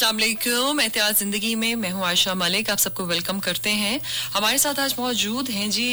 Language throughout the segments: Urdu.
अस्सलाम वालेकुम। एहतियात ज़िंदगी में मैं हूँ आयशा मलिक, आप सबको वेलकम करते हैं। हमारे साथ आज मौजूद हैं जी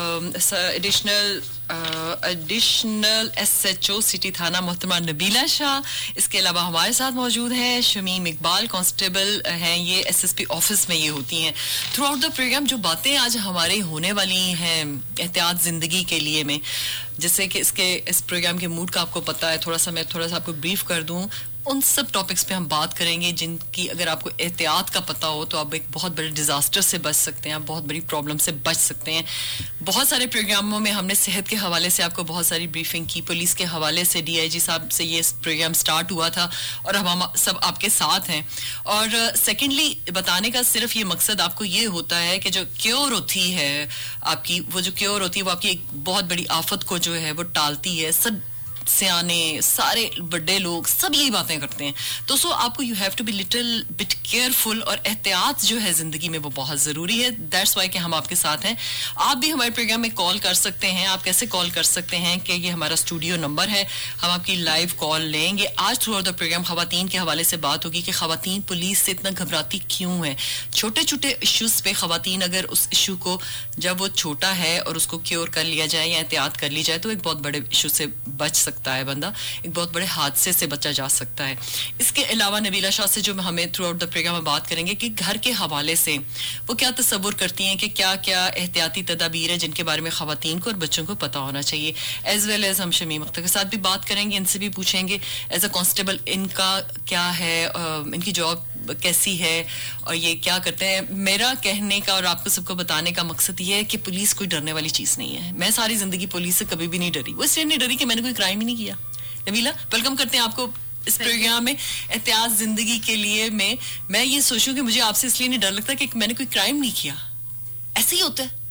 एडिशनल SHO सिटी थाना मोहतरमा नबीला शाह। इसके अलावा हमारे साथ मौजूद हैं शमीम इकबाल, कांस्टेबल हैं ये, SSP ऑफिस में ये होती हैं। थ्रू आउट द प्रोग्राम जो बातें आज हमारे होने वाली हैं एहतियात ज़िंदगी के लिए में, जैसे कि इस प्रोग्राम के मूड का आपको पता है, थोड़ा सा आपको ब्रीफ कर दूं, उन सब टॉपिक्स पे हम बात करेंगे जिनकी अगर आपको एहतियात का पता हो तो आप एक बहुत बड़े डिजास्टर से बच सकते हैं, आप बहुत बड़ी प्रॉब्लम से बच सकते हैं। बहुत सारे प्रोग्रामों में हमने सेहत के हवाले से आपको बहुत सारी ब्रीफिंग की, पुलिस के हवाले से DIG साहब से ये प्रोग्राम स्टार्ट हुआ था और अब हम सब आपके साथ हैं। और सेकेंडली बताने का सिर्फ ये मकसद आपको ये होता है कि जो क्योर होती है आपकी, वो जो क्योर होती है वो आपकी एक बहुत बड़ी आफत को जो है वो टालती है। सब सियाने, सारे बड़े लोग सब यही बातें करते हैं। तो सो आपको you have to be little bit careful, और एहतियात जो है जिंदगी में वो बहुत जरूरी है। दैट्स वाई कि हम आपके साथ हैं। आप भी हमारे प्रोग्राम में कॉल कर सकते हैं। आप कैसे कॉल कर सकते हैं कि ये हमारा स्टूडियो नंबर है, हम आपकी लाइव कॉल लेंगे। आज थ्रू आउट द प्रोग्राम खवातीन के हवाले से बात होगी कि खवातीन पुलिस से इतना घबराती क्यों है। छोटे छोटे इश्यूज पे खवातीन अगर उस इशू को, जब वो छोटा है और उसको क्योर कर लिया जाए या एहतियात कर ली जाए, तो एक बहुत बड़े इशू से बच सकता है बंदा, एक बहुत बड़े हादसे से बचा जा सकता है। इसके अलावा नबीला शाह से जो हमें थ्रू आउट द प्रोग्राम में बात करेंगे कि घर के हवाले से वो क्या तसव्वुर करती हैं कि क्या क्या एहतियाती तदाबीर है जिनके बारे में खवातीन को और बच्चों को पता होना चाहिए। एज वेल एज हम शमीम अख्तर के साथ भी बात करेंगे, इनसे भी पूछेंगे एज अ कांस्टेबल इनका क्या है, इनकी जॉब कैसी है और ये क्या करते हैं। मेरा कहने का और आपको सबको बताने का मकसद ये है कि पुलिस कोई डरने वाली चीज नहीं है। मैं सारी जिंदगी पुलिस से कभी भी नहीं डरी, वो इसलिए नहीं डरी कि मैंने कोई क्राइम ही नहीं किया। नबीला, वेलकम करते हैं आपको इस प्रोग्राम में एहतियात जिंदगी के लिए। मैं ये सोचूं कि मुझे आपसे इसलिए नहीं डर लगता कि मैंने कोई क्राइम नहीं किया। ऐसे ही होता है,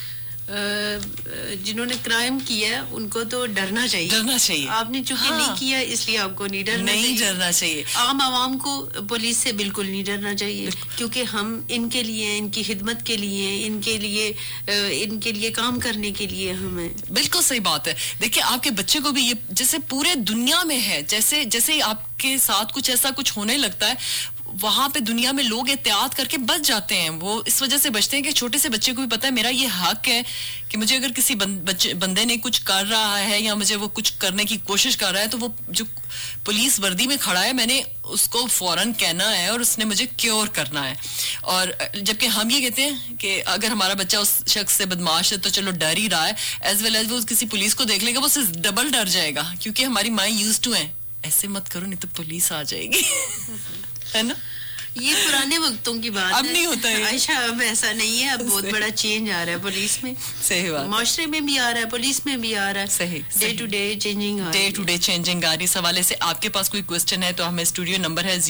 जिन्होंने क्राइम किया उनको तो डरना चाहिए। आपने चूंकि नहीं किया इसलिए आपको नहीं डरना चाहिए। आम आवाम को पुलिस से बिल्कुल नहीं डरना चाहिए, क्योंकि हम इनके लिए, इनकी खिदमत के लिए, इनके लिए काम करने के लिए हमें। बिल्कुल सही बात है। देखिए आपके बच्चे को भी ये, जैसे पूरे दुनिया में है, जैसे आपके साथ कुछ होने लगता है, वहां पे दुनिया में लोग एहतियात करके बच जाते हैं। वो इस वजह से बचते हैं कि छोटे से बच्चे को भी पता है मेरा ये हक है कि मुझे अगर किसी बंदे ने कुछ कर रहा है या मुझे वो कुछ करने की कोशिश कर रहा है, तो वो जो पुलिस वर्दी में खड़ा है मैंने उसको फौरन कहना है और उसने मुझे क्योर करना है। और जबकि हम ये कहते हैं कि अगर हमारा बच्चा उस शख्स से बदमाश है तो चलो डर ही रहा है, एज वेल एज वो किसी पुलिस को देख लेगा वो उससे डबल डर जाएगा, क्योंकि हमारी माँ यूज टू है ऐसे मत करो नहीं तो पुलिस आ जाएगी है ना। ये पुराने वक्तों की बात अब नहीं होता है आयशा, अब ऐसा नहीं है। अब बहुत बड़ा चेंज आ रहा है पुलिस में। सही बात, माशरे में भी आ रहा है, पुलिस में भी आ रहा है। सही, डे टू डे चेंजिंग आ रही। इस हवाले से आपके पास कोई क्वेश्चन है तो हमें स्टूडियो नंबर है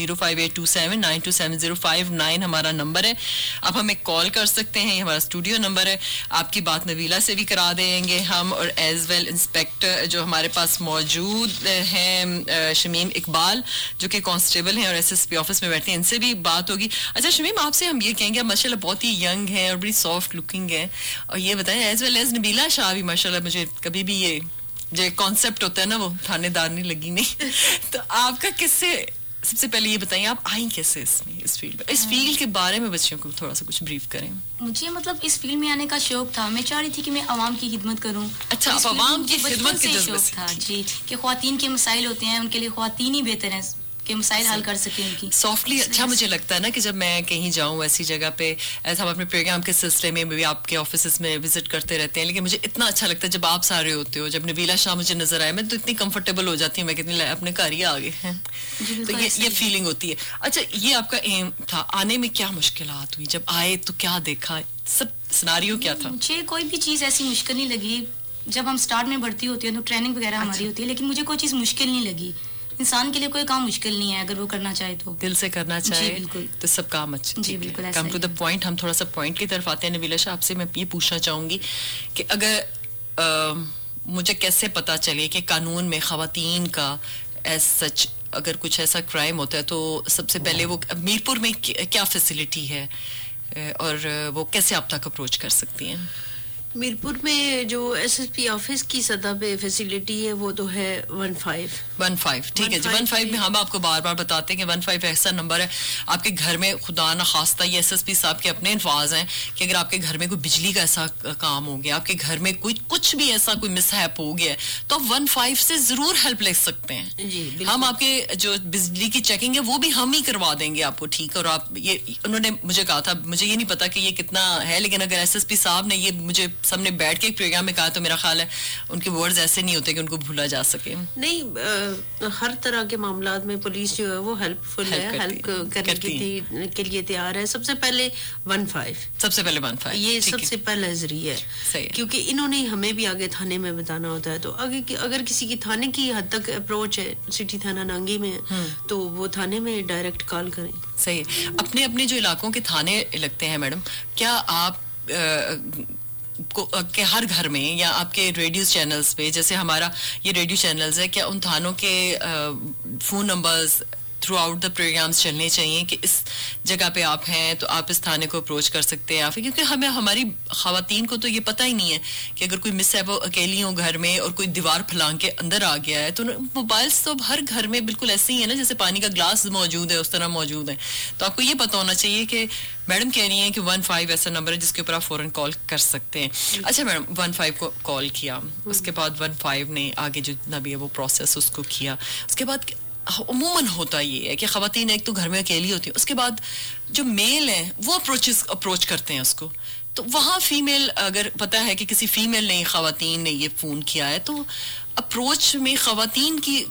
0582792709 हमारा नंबर है। आप हमें कॉल कर सकते हैं, ये हमारा स्टूडियो नंबर है। आपकी बात नबीला से भी करा देंगे हम, और एज वेल इंस्पेक्टर जो हमारे पास मौजूद हैं शमीम इकबाल जो कि कांस्टेबल हैं और SSP ऑफिस में बैठते हैं, इनसे भी बात होगी। अच्छा शमीम, आपसे हम ये कहेंगे, माशाल्लाह बहुत ही यंग है और बड़ी सॉफ्ट लुकिंग है, और ये बताएं as well as Nabila Shah भी माशाल्लाह, मुझे कभी भी ये जो कॉन्सेप्ट होता है ना वो थानेदार नहीं लगी नहीं तो आपका किससे, सबसे पहले ये बताइए आप आई कैसे इस फील्ड के बारे में बच्चों को थोड़ा सा कुछ ब्रीफ करें। मुझे मतलब इस फील्ड में आने का शौक था, मैं चाह रही थी कि मैं आवाम की खिदमत करूं। अच्छा, आप आवाम की खिदमत के जज्बे से था जी, कि ख्वातीन के मसाइल होते हैं, उनके लिए ख्वातीन ही बेहतर हैं के मसाइल हल कर सके उनकी सॉफ्टली। अच्छा मुझे लगता है ना कि जब मैं कहीं जाऊं ऐसी जगह पे, ऐसा हम अपने प्रोग्राम के सिलसिले में भी आपके ऑफिस में विजिट करते रहते हैं, लेकिन मुझे इतना अच्छा लगता है जब आप सारे होते हो, जब नबीला शाह मुझे नजर आए मैं तो इतनी कंफर्टेबल हो जाती हूँ, मैं कितनी अपने घर ही आ गए हैं, तो ये फीलिंग होती है। अच्छा, ये आपका एम था, आने में क्या मुश्किलात हुई, जब आए तो क्या देखा, सब सिनारियो क्या था? मुझे कोई भी चीज़ ऐसी मुश्किल नहीं लगी। जब हम स्टार्ट में भर्ती होती है तो ट्रेनिंग वगैरह हमारी होती है, लेकिन मुझे कोई चीज़ मुश्किल नहीं लगी। इंसान के लिए कोई काम मुश्किल नहीं है अगर वो करना चाहे तो, दिल से करना चाहे तो सब काम अच्छे। जी बिल्कुल। कम टू द पॉइंट, हम थोड़ा सा पॉइंट की तरफ आते हैं। नबीला शाह, आपसे मैं ये पूछना चाहूंगी कि अगर मुझे कैसे पता चले कि कानून में खवातीन का एज सच अगर कुछ ऐसा क्राइम होता है तो सबसे पहले वो मीरपुर में क्या फैसिलिटी है और वो कैसे आप तक अप्रोच कर सकती हैं? میرپور میں جو ایس ایس پی آفس کی سطح پہ فیسلٹی ہے وہ تو ہے 15 ٹھیک ہے جی. 15 میں ہم آپ کو بار بار بتاتے ہیں کہ 15 ایسا نمبر ہے آپ کے گھر میں خدا نہ خواستہ یہ ایس ایس پی صاحب کے اپنے الفاظ ہیں کہ اگر آپ کے گھر میں کوئی بجلی کا ایسا کام ہو گیا, آپ کے گھر میں کوئی کچھ بھی ایسا کوئی مس ہیپ ہو گیا تو 15 سے ضرور ہیلپ لے سکتے ہیں جی. ہم آپ کے جو بجلی کی چیکنگ ہے وہ بھی ہم ہی کروا دیں گے آپ کو, ٹھیک ہے. اور آپ یہ انہوں نے مجھے کہا تھا, مجھے یہ نہیں پتا کہ یہ کتنا ہے, لیکن اگر ایس ایس پی صاحب نے یہ مجھے سامنے بیٹھ کے ایک پروگرام میں کہا تو میرا خیال ہے ان کے ورڈز ایسے نہیں ہوتے کہ ان کو بھولا جا سکے. نہیں, ہر طرح کے معاملات میں پولیس جو ہے وہ ہیلپ فل ہے, ہیلپ کرنے کے لیے تیار ہے. سب سے پہلے 15 یہ سب سے پہلا ذریعہ ہے, کیونکہ انہوں نے ہمیں بھی آگے تھانے میں بتانا ہوتا ہے. تو اگر کسی کی تھانے کی حد تک اپروچ ہے, سٹی تھانہ نانگی میں تو وہ تھانے میں ڈائریکٹ کال کریں. صحیح. اپنے اپنے جو علاقوں کے تھانے لگتے ہیں میڈم, کیا آپ کہ ہر گھر میں یا آپ کے ریڈیو چینلز پہ, جیسے ہمارا یہ ریڈیو چینلز ہے, کیا ان تھانوں کے phone numbers throughout the programmes چلنے چاہیے کہ اس جگہ پہ آپ ہیں تو آپ اس تھانے کو اپروچ کر سکتے ہیں, کیونکہ ہماری خواتین کو تو یہ پتہ ہی نہیں ہے کہ اگر کوئی مس ہے وہ اکیلی ہوں گھر میں اور کوئی دیوار پھلانگ کے اندر آ گیا ہے, تو موبائلس تو ہر گھر میں بالکل ایسے ہی ہے نا جیسے پانی کا گلاس موجود ہے اس طرح موجود ہے. تو آپ کو یہ پتہ ہونا چاہیے کہ میڈم کہہ رہی ہیں کہ 15 ایسا نمبر ہے جس کے اوپر آپ فوراً کال کر سکتے ہیں. اچھا میڈم, 15 کو کال کیا, اس کے بعد 15 نے آگے جتنا بھی ہے وہ پروسیس اس کو کیا, اس کے بعد عموماً ہوتا یہ ہے کہ خواتین ایک تو گھر میں اکیلی ہوتی ہیں, اس کے بعد جو میل ہیں وہ اپروچ کرتے ہیں اس کو. تو وہاں فیمیل, اگر پتہ ہے کہ کسی فیمیل نے خواتین نے یہ فون کیا ہے, تو اپروچ میں خواتین کی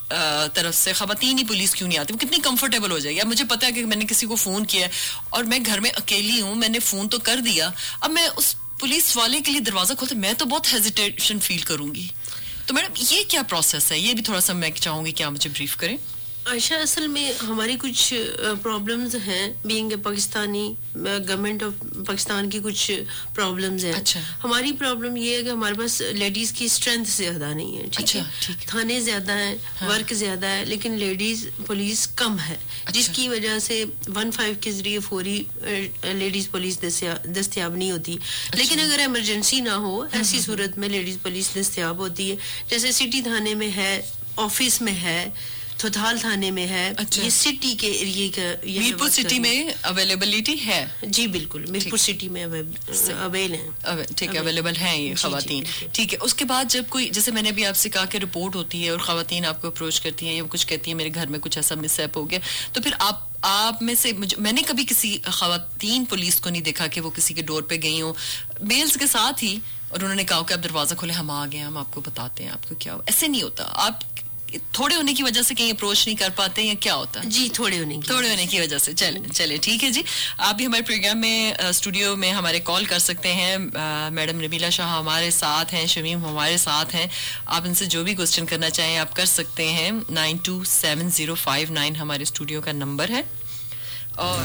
طرف سے خواتین ہی پولیس کیوں نہیں آتی, وہ کتنی کمفرٹیبل ہو جائے گی. اب مجھے پتا ہے کہ میں نے کسی کو فون کیا ہے اور میں گھر میں اکیلی ہوں, میں نے فون تو کر دیا, اب میں اس پولیس والے کے لیے دروازہ کھولتے میں تو بہت ہیزیٹیشن فیل کروں گی. تو میڈم یہ کیا پروسیس ہے, یہ بھی تھوڑا سا میں چاہوں گی کہ آپ مجھے بریف کریں. عائشہ, اصل میں ہماری کچھ پرابلمز ہیں, being a Pakistani, government of Pakistan کی کچھ پرابلمز ہیں. اچھا. ہماری پرابلم یہ ہے کہ ہمارے پاس لیڈیز کی اسٹرینتھ زیادہ نہیں ہے. ٹھیک ہے, تھانے زیادہ ہیں, ورک زیادہ ہے, لیکن لیڈیز پولیس کم ہے, جس کی وجہ سے 15 کے ذریعے فوری لیڈیز پولیس دستیاب نہیں ہوتی. لیکن اگر ایمرجنسی نہ ہو, ایسی صورت میں لیڈیز پولیس دستیاب ہوتی ہے, جیسے سٹی تھانے میں ہے, آفس میں ہے, تھوتھال تھانے میں ہے. یہ سٹی کے ایریے کا, میرپور سٹی میں اویلیبلٹی ہے. جی بالکل, میرپور سٹی میں اویل ہیں. ٹھیک ہے, اویلیبل ہیں یہ خواتین. ٹھیک ہے, اس کے بعد جب کوئی, جیسے میں نے بھی آپ سے کہا کہ رپورٹ ہوتی ہے اور خواتین آپ کو اپروچ کرتی ہیں یا کچھ کہتی ہیں میرے گھر میں کچھ ایسا مس ہیپ ہو گیا, تو پھر آپ میں سے میں نے کبھی کسی خواتین پولیس کو نہیں دیکھا کہ وہ کسی کے ڈور پہ گئی ہوں میلز کے ساتھ ہی اور انہوں نے کہا کہ آپ دروازہ کھولیں, ہم آ گئے, ہم آپ کو بتاتے ہیں آپ کو کیا ہو. ایسے نہیں ہوتا. آپ تھوڑے ہونے کی وجہ سے کہیں اپروچ نہیں کر پاتے یا کیا ہوتا ہے؟ جی تھوڑے ہونے کی وجہ سے. چلے ٹھیک ہے جی. آپ بھی ہمارے پروگرام میں اسٹوڈیو میں ہمارے کال کر سکتے ہیں. میڈم نبیلہ شاہ ہمارے ساتھ ہیں, شمیم ہمارے ساتھ ہیں. آپ ان سے جو بھی کوسچن کرنا چاہیں آپ کر سکتے ہیں. 927059 ہمارے اسٹوڈیو کا نمبر ہے. اور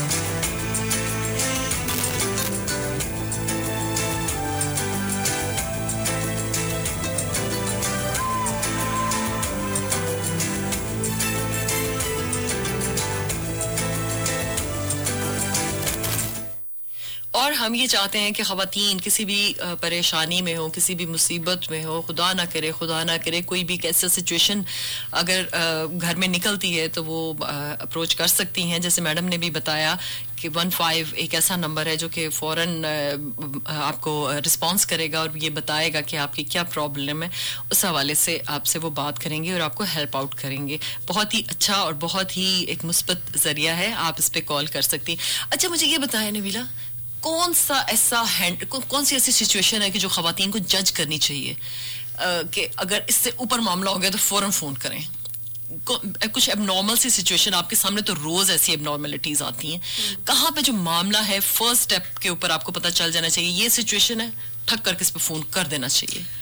ہم یہ چاہتے ہیں کہ خواتین کسی بھی پریشانی میں ہو, کسی بھی مصیبت میں ہو, خدا نہ کرے کوئی بھی ایسا سچویشن اگر گھر میں نکلتی ہے تو وہ اپروچ کر سکتی ہیں. جیسے میڈم نے بھی بتایا کہ 15 ایک ایسا نمبر ہے جو کہ فوراً آپ کو رسپانس کرے گا اور یہ بتائے گا کہ آپ کی کیا پرابلم ہے. اس حوالے سے آپ سے وہ بات کریں گے اور آپ کو ہیلپ آؤٹ کریں گے. بہت ہی اچھا اور بہت ہی ایک مثبت ذریعہ ہے, آپ اس پہ کال کر سکتی ہیں. اچھا مجھے یہ بتائیں نبیلہ, کون سی ایسی سچویشن ہے کہ جو خواتین کو جج کرنی چاہیے کہ اگر اس سے اوپر معاملہ ہو گیا تو فوراً فون کریں؟ کچھ اب نارمل سی سچویشن آپ کے سامنے تو روز ایسی اب نارملٹیز آتی ہیں, کہاں پہ جو معاملہ ہے فرسٹ اسٹیپ کے اوپر آپ کو پتہ چل جانا چاہیے یہ سچویشن ہے, ٹھک کر کے اس پہ فون کر دینا چاہیے؟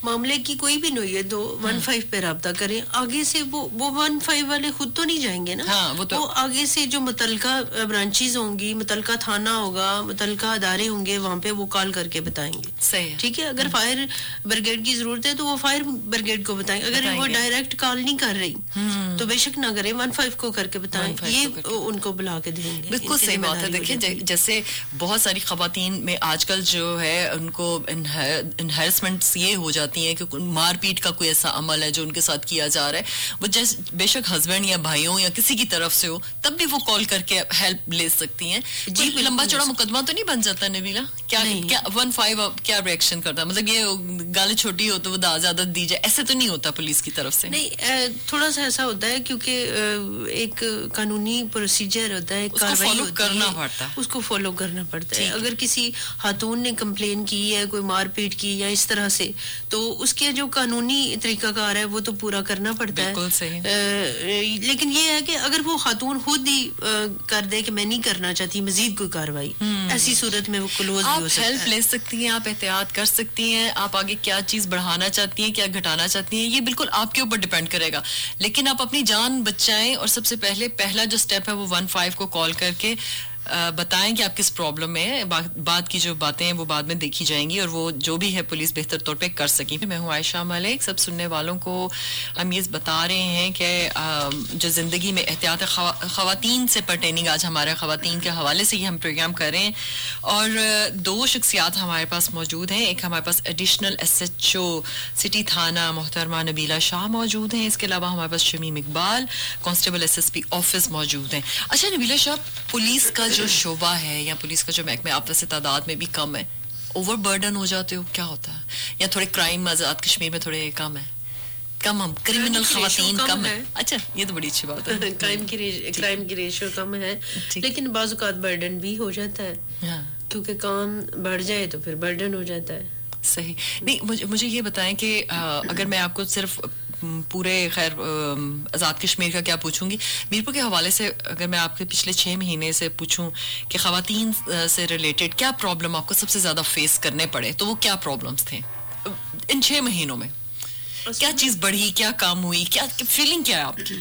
मामले की कोई भी नोयत हो 15 पे राब्ता करें. आगे से वो 15 वाले खुद तो नहीं जाएंगे ना. हाँ, वो आगे से जो मुतलका ब्रांचेस होंगी, मुतलका थाना होगा, मुतलका अदारे होंगे, वहाँ पे वो कॉल करके बताएंगे. सही, ठीक है. अगर फायर ब्रिगेड की जरूरत है तो वो फायर ब्रिगेड को बताएंगे. अगर वो डायरेक्ट कॉल नहीं कर रही तो बेशक ना करें, 15 को करके बताएं. ये उनको बुला के देंगे. बिल्कुल सही बात है. देखिए जैसे बहुत सारी खवातीन में आजकल जो है उनको इनहेरेसमेंट्स ये हो जाती हैं कि मारपीट का कोई ऐसा अमल है जो उनके साथ किया जा रहा है. वो जैसे बेशक हस्बैंड या भाइयों या किसी की तरफ से हो तब भी वो कॉल करके हेल्प ले सकती हैं. जी, लंबा चौड़ा मुकदमा तो नहीं बन जाता नबीला? क्या 15 क्या रिएक्शन करता? मतलब ये गाली छोटी हो तो वो ज्यादा दी जाए, ऐसे तो नहीं होता पुलिस की तरफ से? नहीं, थोड़ा सा ऐसा होता है क्योंकि एक कानूनी प्रोसीजर होता है, कार्रवाई करना पड़ता है, उसको फॉलो करना पड़ता है. अगर किसी खातून ने कंप्लेन की है कोई मारपीट की या इस तरह से, तो उसके जो कानूनी तरीकाकार है वो तो पूरा करना पड़ता है. बिल्कुल सही. लेकिन ये है कि अगर वो खातून खुद ही कर दे कि मैं नहीं करना चाहती मजीद कोई कार्रवाई, ऐसी सूरत में वो क्लोज भी हो सकता है. हेल्प ले सकती हैं, आप एहतियात कर सकती हैं, आप आगे क्या चीज बढ़ाना चाहती हैं, क्या घटाना चाहती हैं, ये बिल्कुल आपके ऊपर डिपेंड करेगा. लेकिन आप अपनी जान बचाएं और सबसे पहला जो स्टेप है वो 15 को कॉल करके बताएं कि आप किस प्रॉब्लम में है. बाद की जो बातें हैं वो बाद में देखी जाएंगी और वो जो भी है पुलिस बेहतर तौर पे कर सकी. मैं हूँ आयशा मलिक. सब सुनने वालों को हम ये बता रहे हैं कि जो जिंदगी में एहतियात खवातीन से पर्टेनिंग आज हमारे खवातीन के हवाले से ही हम प्रोग्राम कर रहे हैं. और 2 शख्सियात हमारे पास मौजूद हैं. एक हमारे पास एडिशनल SHO सिटी थाना मोहतरमा नबीला शाह मौजूद हैं. इसके अलावा हमारे पास Shamim Iqbal constable SSP office मौजूद हैं. अच्छा नबीला शाह, पुलिस का जो शोबा है या पुलिस का जो महकमा आप वैसे तादाद में भी कम है, ओवर बर्डन हो जाते हो, क्या होता है? या थोड़े क्राइम आजाद कश्मीर में थोड़े कम है, हम क्रिमिनल खवातीन कम है? अच्छा, ये तो बड़ी अच्छी बात है. क्राइम की रेशियो कम है, लेकिन बाज़ औक़ात बर्डन भी हो जाता है. क्योंकि काम बढ़ जाए तो फिर बर्डन हो जाता है. सही. नहीं, मुझे ये बताएं कि अगर मैं आपको सिर्फ पूरे खैर आज़ाद कश्मीर का क्या पूछूंगी, मीरपुर के हवाले से अगर मैं आपके पिछले 6 महीने से पूछूं कि खवातीन से रिलेटेड क्या प्रॉब्लम आपको सबसे ज्यादा फेस करने पड़े, तो वो क्या प्रॉब्लम्स थे इन 6 महीनों में? क्या चीज बढ़ी, क्या काम हुई, क्या फीलिंग क्या है आपकी?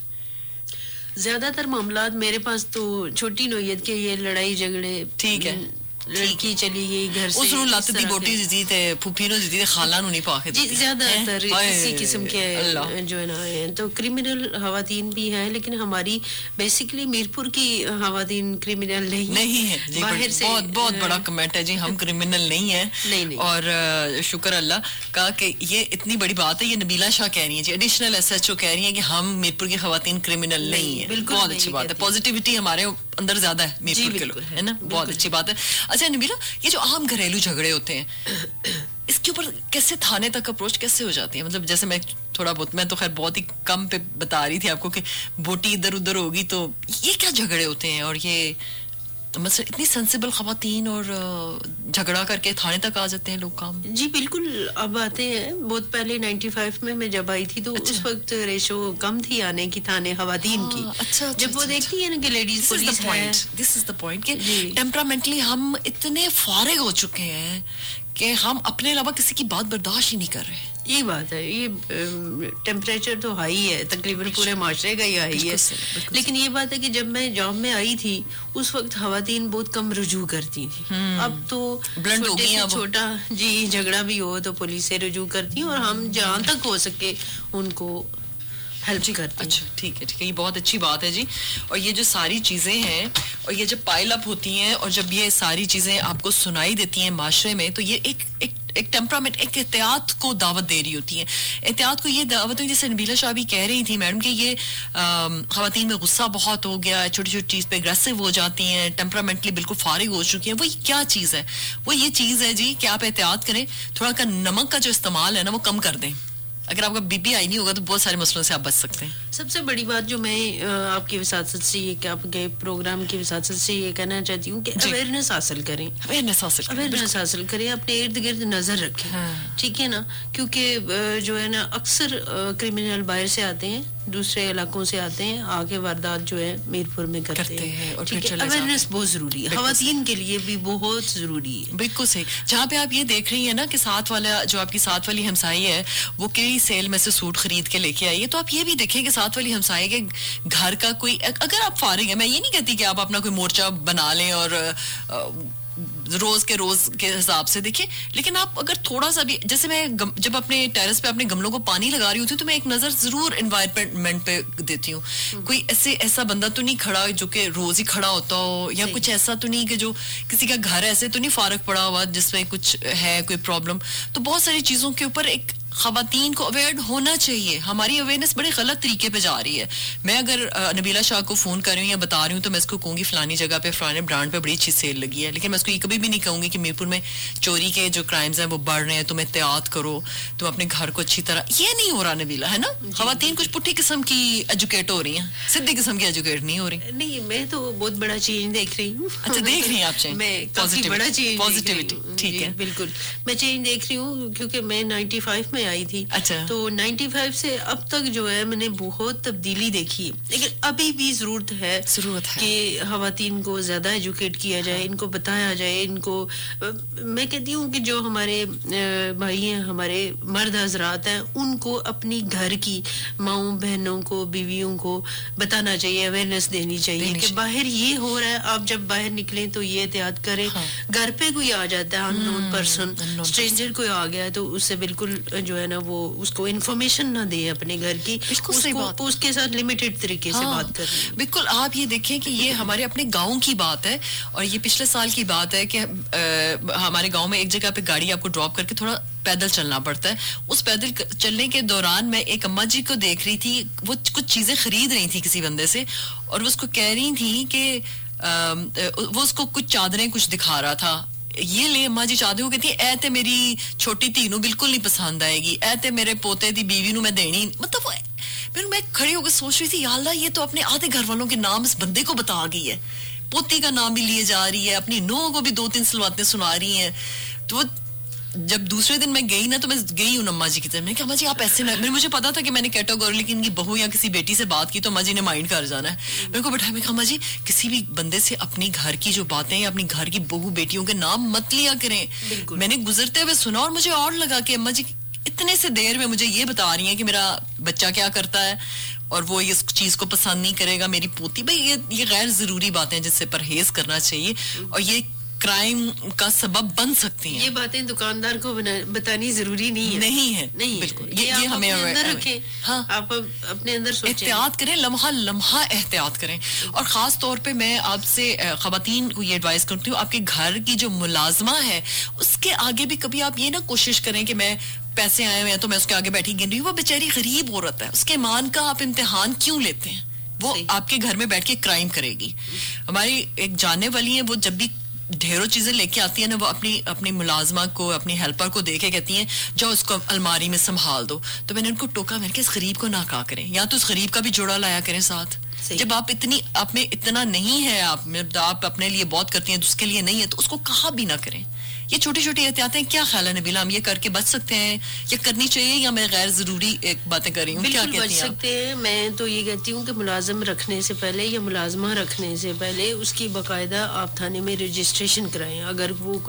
ज्यादातर मामला मेरे पास तो छोटी नोयत के ये लड़ाई झगड़े, ठीक है, लड़की चली गई घर से, उसनु लत दी बोटी दी ते फूफी नो दी खाला नु नहीं पाके जी, ज्यादातर इसी किस्म के जो है ना है. तो क्रिमिनल खवातीन भी हैं, लेकिन हमारी बेसिकली मीरपुर की खवातीन क्रिमिनल नहीं है जी. बाहर से बहुत बड़ा कमेंट है जी, हम क्रिमिनल नहीं है. नहीं. और शुक्र अल्लाह का कि ये इतनी बड़ी बात है. ये नबीला शाह कह रही है जी, एडिशनल SHO कह रही है कि हम मीरपुर की खवातीन क्रिमिनल नहीं है. बहुत अच्छी बात है. पॉजिटिविटी हमारे अंदर ज्यादा है मीरपुर के लोग, है ना. बहुत अच्छी बात है. अच्छा नबीला, ये जो आम घरेलू झगड़े होते हैं इसके ऊपर कैसे थाने तक अप्रोच कैसे हो जाती है? मतलब जैसे मैं तो खैर बहुत ही कम पे बता रही थी आपको कि बोटी इधर उधर होगी, तो ये क्या झगड़े होते हैं? और ये मतलब इतनी सेंसिबल खवातीन और झगड़ा करके थाने तक आ जाते हैं लोग काम? जी बिल्कुल, अब आते हैं. बहुत पहले 95 में मैं जब आई थी तो उस वक्त रेशो कम थी आने की थाने खवातीन की. जब वो देखती है ना कि लेडीज पुलिस है, दिस इज द पॉइंट कि टेम्परामेंटली हम इतने फारिग हो चुके हैं कि हम अपने अलावा किसी की बात बर्दाश्त ही नहीं कर रहे. ये बात है. ये टेम्परेचर तो हाई है, तकरीबन पूरे माशरे का ही हाई है. लेकिन ये बात है कि जब मैं जॉब में आई थी उस वक्त खवातीन बहुत कम रुजू करती थी. अब तो छोटे से छोटा जी झगड़ा भी हो तो पुलिस से रुजू करती हैं और हम जहाँ तक हो सके उनको हेल्प करते हैं. अच्छा, ठीक है, ये बहुत अच्छी बात है जी. और ये जो सारी चीजें हैं और ये जब पाइल अप होती हैं और जब ये सारी चीजें आपको सुनाई देती हैं माशरे में, तो ये एक टेम्परामेंट, एक एहतियात को दावत दे रही होती है. एहतियात को ये दावत हुई, जैसे नबीला शाह भी कह रही थी मैडम कि ये खवातीन में गुस्सा बहुत हो गया है, छोटी छोटी चीज पे एग्रेसिव हो जाती हैं, टेम्परामेंटली बिल्कुल फारिग हो चुकी हैं. वो क्या चीज है? वो ये चीज है जी कि आप एहतियात करें, थोड़ा का नमक का जो इस्तेमाल है ना वो कम कर दें. अगर आपका BP हाई नहीं होगा तो बहुत सारे मसलों से आप बच सकते हैं. سب سے بڑی بات جو میں آپ کی وساطت سے یہ کہ آپ کے پروگرام کی وساطت سے یہ کہنا چاہتی ہوں کہ اویئرنیس حاصل کریں، اویئرنیس حاصل کریں، اپنے ارد گرد نظر رکھیں، ٹھیک ہے نا، کیونکہ جو ہے نا اکثر کرمنل باہر سے آتے ہیں، دوسرے علاقوں سے آتے ہیں، آگے واردات جو ہے میرپور میں کرتے ہیں، ٹھیک ہے، اویئرنیس بہت ضروری ہے، خواتین کے لیے بھی بہت ضروری ہے. بالکل صحیح. جہاں پہ آپ یہ دیکھ رہی ہیں نا کہ ساتھ والا جو آپ کی ساتھ والی ہمسائی ہے وہ کئی سیل میں سے سوٹ خرید کے لے کے آئی ہے، تو آپ یہ بھی دیکھیں کہ ساتھ والی ہمسائی کے گھر کا کوئی، اگر آپ فارغ ہیں، میں یہ نہیں کہتی کہ آپ اپنا کوئی مورچہ بنا لیں اور روز کے حساب سے دیکھیں، لیکن آپ اگر تھوڑا سا بھی، جیسے میں جب اپنے ٹیرس پہ اپنے گملوں کو پانی لگا رہی ہوتی ہوں تو میں ایک نظر ضرور انوائرمنٹ پہ دیتی ہوں. کوئی ایسا بندہ تو نہیں کھڑا جو کہ روز ہی کھڑا ہوتا ہو، یا کچھ ایسا تو نہیں کہ جو کسی کا گھر ایسے تو نہیں فارغ پڑا ہوا جس میں کچھ ہے کوئی پرابلم. تو بہت ساری چیزوں کے اوپر ایک خواتین کو اویئر ہونا چاہیے. ہماری اویئرنیس بڑے غلط طریقے پہ جا رہی ہے. میں اگر نبیلہ شاہ کو فون کر رہی ہوں یا بتا رہی ہوں تو میں اس کو کہوں گی فلانی جگہ پہ فلانے برانڈ پہ بڑی اچھی سیل لگی ہے، لیکن میں اس کو یہ کبھی بھی نہیں کہوں گی کہ میرپور میں چوری کے جو کرائمز ہیں وہ بڑھ رہے ہیں، تم احتیاط کرو، تم اپنے گھر کو اچھی طرح. یہ نہیں ہو رہا نبیلہ، ہے نا. خواتین کچھ پٹھی قسم کی ایجوکیٹ ہو رہی ہیں، سیدھی قسم کی ایجوکیٹ نہیں ہو رہی. نہیں، میں تو بہت بڑا چینج دیکھ رہی ہوں. اچھا، دیکھ رہی ہیں آپ چینج؟ میں کافی بڑا چینج، پازیٹیوٹی. ٹھیک ہے، بالکل میں چینج دیکھ رہی ہوں کیونکہ میں 95 میں آئی تھی. اچھا. تو 95 سے اب تک جو ہے میں نے بہت تبدیلی دیکھی، لیکن ابھی بھی ضرورت ہے کہ خواتین کو زیادہ ایجوکیٹ کیا جائے، ان کو بتایا جائے. ان کو میں کہتی ہوں کہ جو ہمارے بھائی ہیں، ہمارے مرد حضرات ہیں، ان کو اپنی گھر کی ماؤں بہنوں کو، بیویوں کو بتانا چاہیے، اویئرنیس دینی چاہیے کہ باہر یہ ہو رہا ہے، آپ جب باہر نکلیں تو یہ احتیاط کریں. گھر پہ کوئی آ جاتا ہے ان نون پرسن، اسٹرینجر کوئی آ گیا تو اس سے بالکل جو ہے نا وہ اس کو انفارمیشن نہ دے اپنے گھر کی، اس کے ساتھ لمیٹڈ طریقے سے بات کریں. بالکل. آپ یہ دیکھیں کہ یہ ہمارے اپنے گاؤں کی بات ہے، اور یہ پچھلے سال کی بات ہے کہ ہمارے گاؤں میں ایک جگہ پہ گاڑی آپ کو ڈراپ کر کے تھوڑا پیدل چلنا پڑتا ہے. اس پیدل چلنے کے دوران میں ایک اماں جی کو دیکھ رہی تھی، وہ کچھ چیزیں خرید رہی تھی کسی بندے سے، اور وہ اس کو کہہ رہی تھی کہ وہ اس کو کچھ چادریں کچھ دکھا رہا تھا. یہ لے اماں جی چادر، وہ کہتی اے تے میری چھوٹی دھی نو بالکل نہیں پسند آئے گی، اے تے میرے پوتے دی بیوی نو میں دینی. مطلب پھر میں کھڑی ہو کے سوچ رہی تھی یا اللہ، یہ تو اپنے آدھے گھر والوں کے نام اس بندے کو بتا گئی ہے، پوتی کا نام بھی لیے جا رہی ہے، اپنی نوح کو بھی 2-3 سلواتیں سنا رہی ہیں. تو جب دوسرے دن میں گئی نا تو میں گئی ہوں اماں جی کی طرف، میں کہ اماں جی آپ ایسے نہ، مجھے پتا تھا کہ میں نے کیٹیگوریکلی ان کی بہو یا کسی بیٹی سے بات کی تو اماں جی نے مائنڈ کر جانا ہے. میرے کو بٹھایا، میں کہا اماں جی کسی بھی بندے سے اپنی گھر کی جو باتیں یا اپنی گھر کی بہو بیٹیوں کے نام مت لیا کریں. میں نے گزرتے ہوئے سنا اور مجھے اور لگا کہ اماں جی اتنے سے دیر میں مجھے یہ بتا رہی ہیں کہ میرا بچہ کیا کرتا ہے اور وہ اس چیز کو پسند نہیں کرے گا، میری پوتی. بھائی یہ غیر ضروری باتیں جس سے پرہیز کرنا چاہیے، اور یہ کرائم کا سبب بن سکتی ہیں. یہ باتیں دکاندار کو بتانی ضروری نہیں ہے. بالکل. یہ ہمیں اندر رکھیں، آپ اپنے اندر سوچیں، احتیاط کریں، لمحہ احتیاط کریں. اور خاص طور پہ میں آپ سے خواتین کو یہ ایڈوائز کرتی ہوں، آپ کے گھر کی جو ملازمہ ہے اس کے آگے بھی کبھی آپ یہ نہ کوشش کریں کہ میں پیسے آئے ہوئے ہیں تو میں اس کے آگے بیٹھی گن رہی ہوں. وہ بیچاری غریب عورت ہے، اس کے ایمان کا آپ امتحان کیوں لیتے ہیں؟ وہ آپ کے گھر میں بیٹھ کے کرائم کرے گی. ہماری ایک جاننے والی ہیں، وہ جب بھی ڈھیروں چیزیں لے کے آتی ہیں نا، وہ اپنی ملازمہ کو، اپنی ہیلپر کو دے کے کہتی ہیں جاؤ اس کو الماری میں سنبھال دو. تو میں نے ان کو ٹوکا، میں نے کہا اس غریب کو نہ کہا کریں، یا تو اس غریب کا بھی جوڑا لایا کریں ساتھ. جب آپ میں اتنا نہیں ہے، آپ اپنے لیے بہت کرتی ہیں تو اس کے لیے نہیں ہے، تو اس کو کہا بھی نہ کریں. یہ چھوٹی چھوٹی احتیاطیں کیا خیال ہے نبیلہ، ہم یہ کر کے بچ سکتے ہیں یا کرنی چاہیے، یا میں غیر ضروری ایک باتیں کر رہی ہوں؟ کیا بچ سکتے ہیں. میں تو یہ کہتی ہوں کہ ملازم رکھنے سے پہلے یا ملازمہ رکھنے سے پہلے اس کی باقاعدہ آپ تھانے میں رجسٹریشن کرائیں. اگر وہ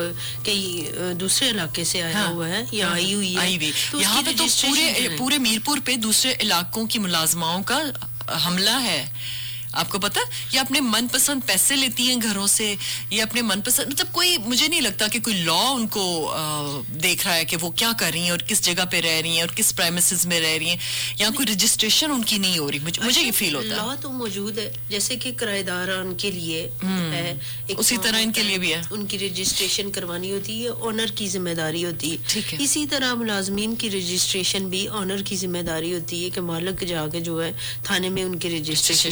کئی دوسرے علاقے سے آیا ہوا ہے یا آئی ہوئی ہے، یہاں پہ تو پورے میرپور پہ دوسرے علاقوں کی ملازماؤں کا حملہ ہے. آپ کو پتا، یہ اپنے من پسند پیسے لیتی ہیں گھروں سے، یہ اپنے من پسند، مطلب کوئی، مجھے نہیں لگتا کہ کوئی لا ان کو دیکھ رہا ہے کہ وہ کیا کر رہی ہیں اور کس جگہ پہ رہ رہی ہیں اور کس پریمیسز میں رہ رہی ہیں، یا کوئی رجسٹریشن ان کی نہیں ہو رہی. مجھے یہ فیل ہوتا ہے لا تو موجود ہے، جیسے کہ کرایہ داران کے لیے ہے، اسی طرح ان کے لیے بھی ہے، ان کی رجسٹریشن کروانی ہوتی ہے، آنر کی ذمہ داری ہوتی ہے. اسی طرح ملازمین کی رجسٹریشن بھی آنر کی ذمہ داری ہوتی ہے کہ مالک جا کے جو ہے تھانے میں ان کی رجسٹریشن کرائے.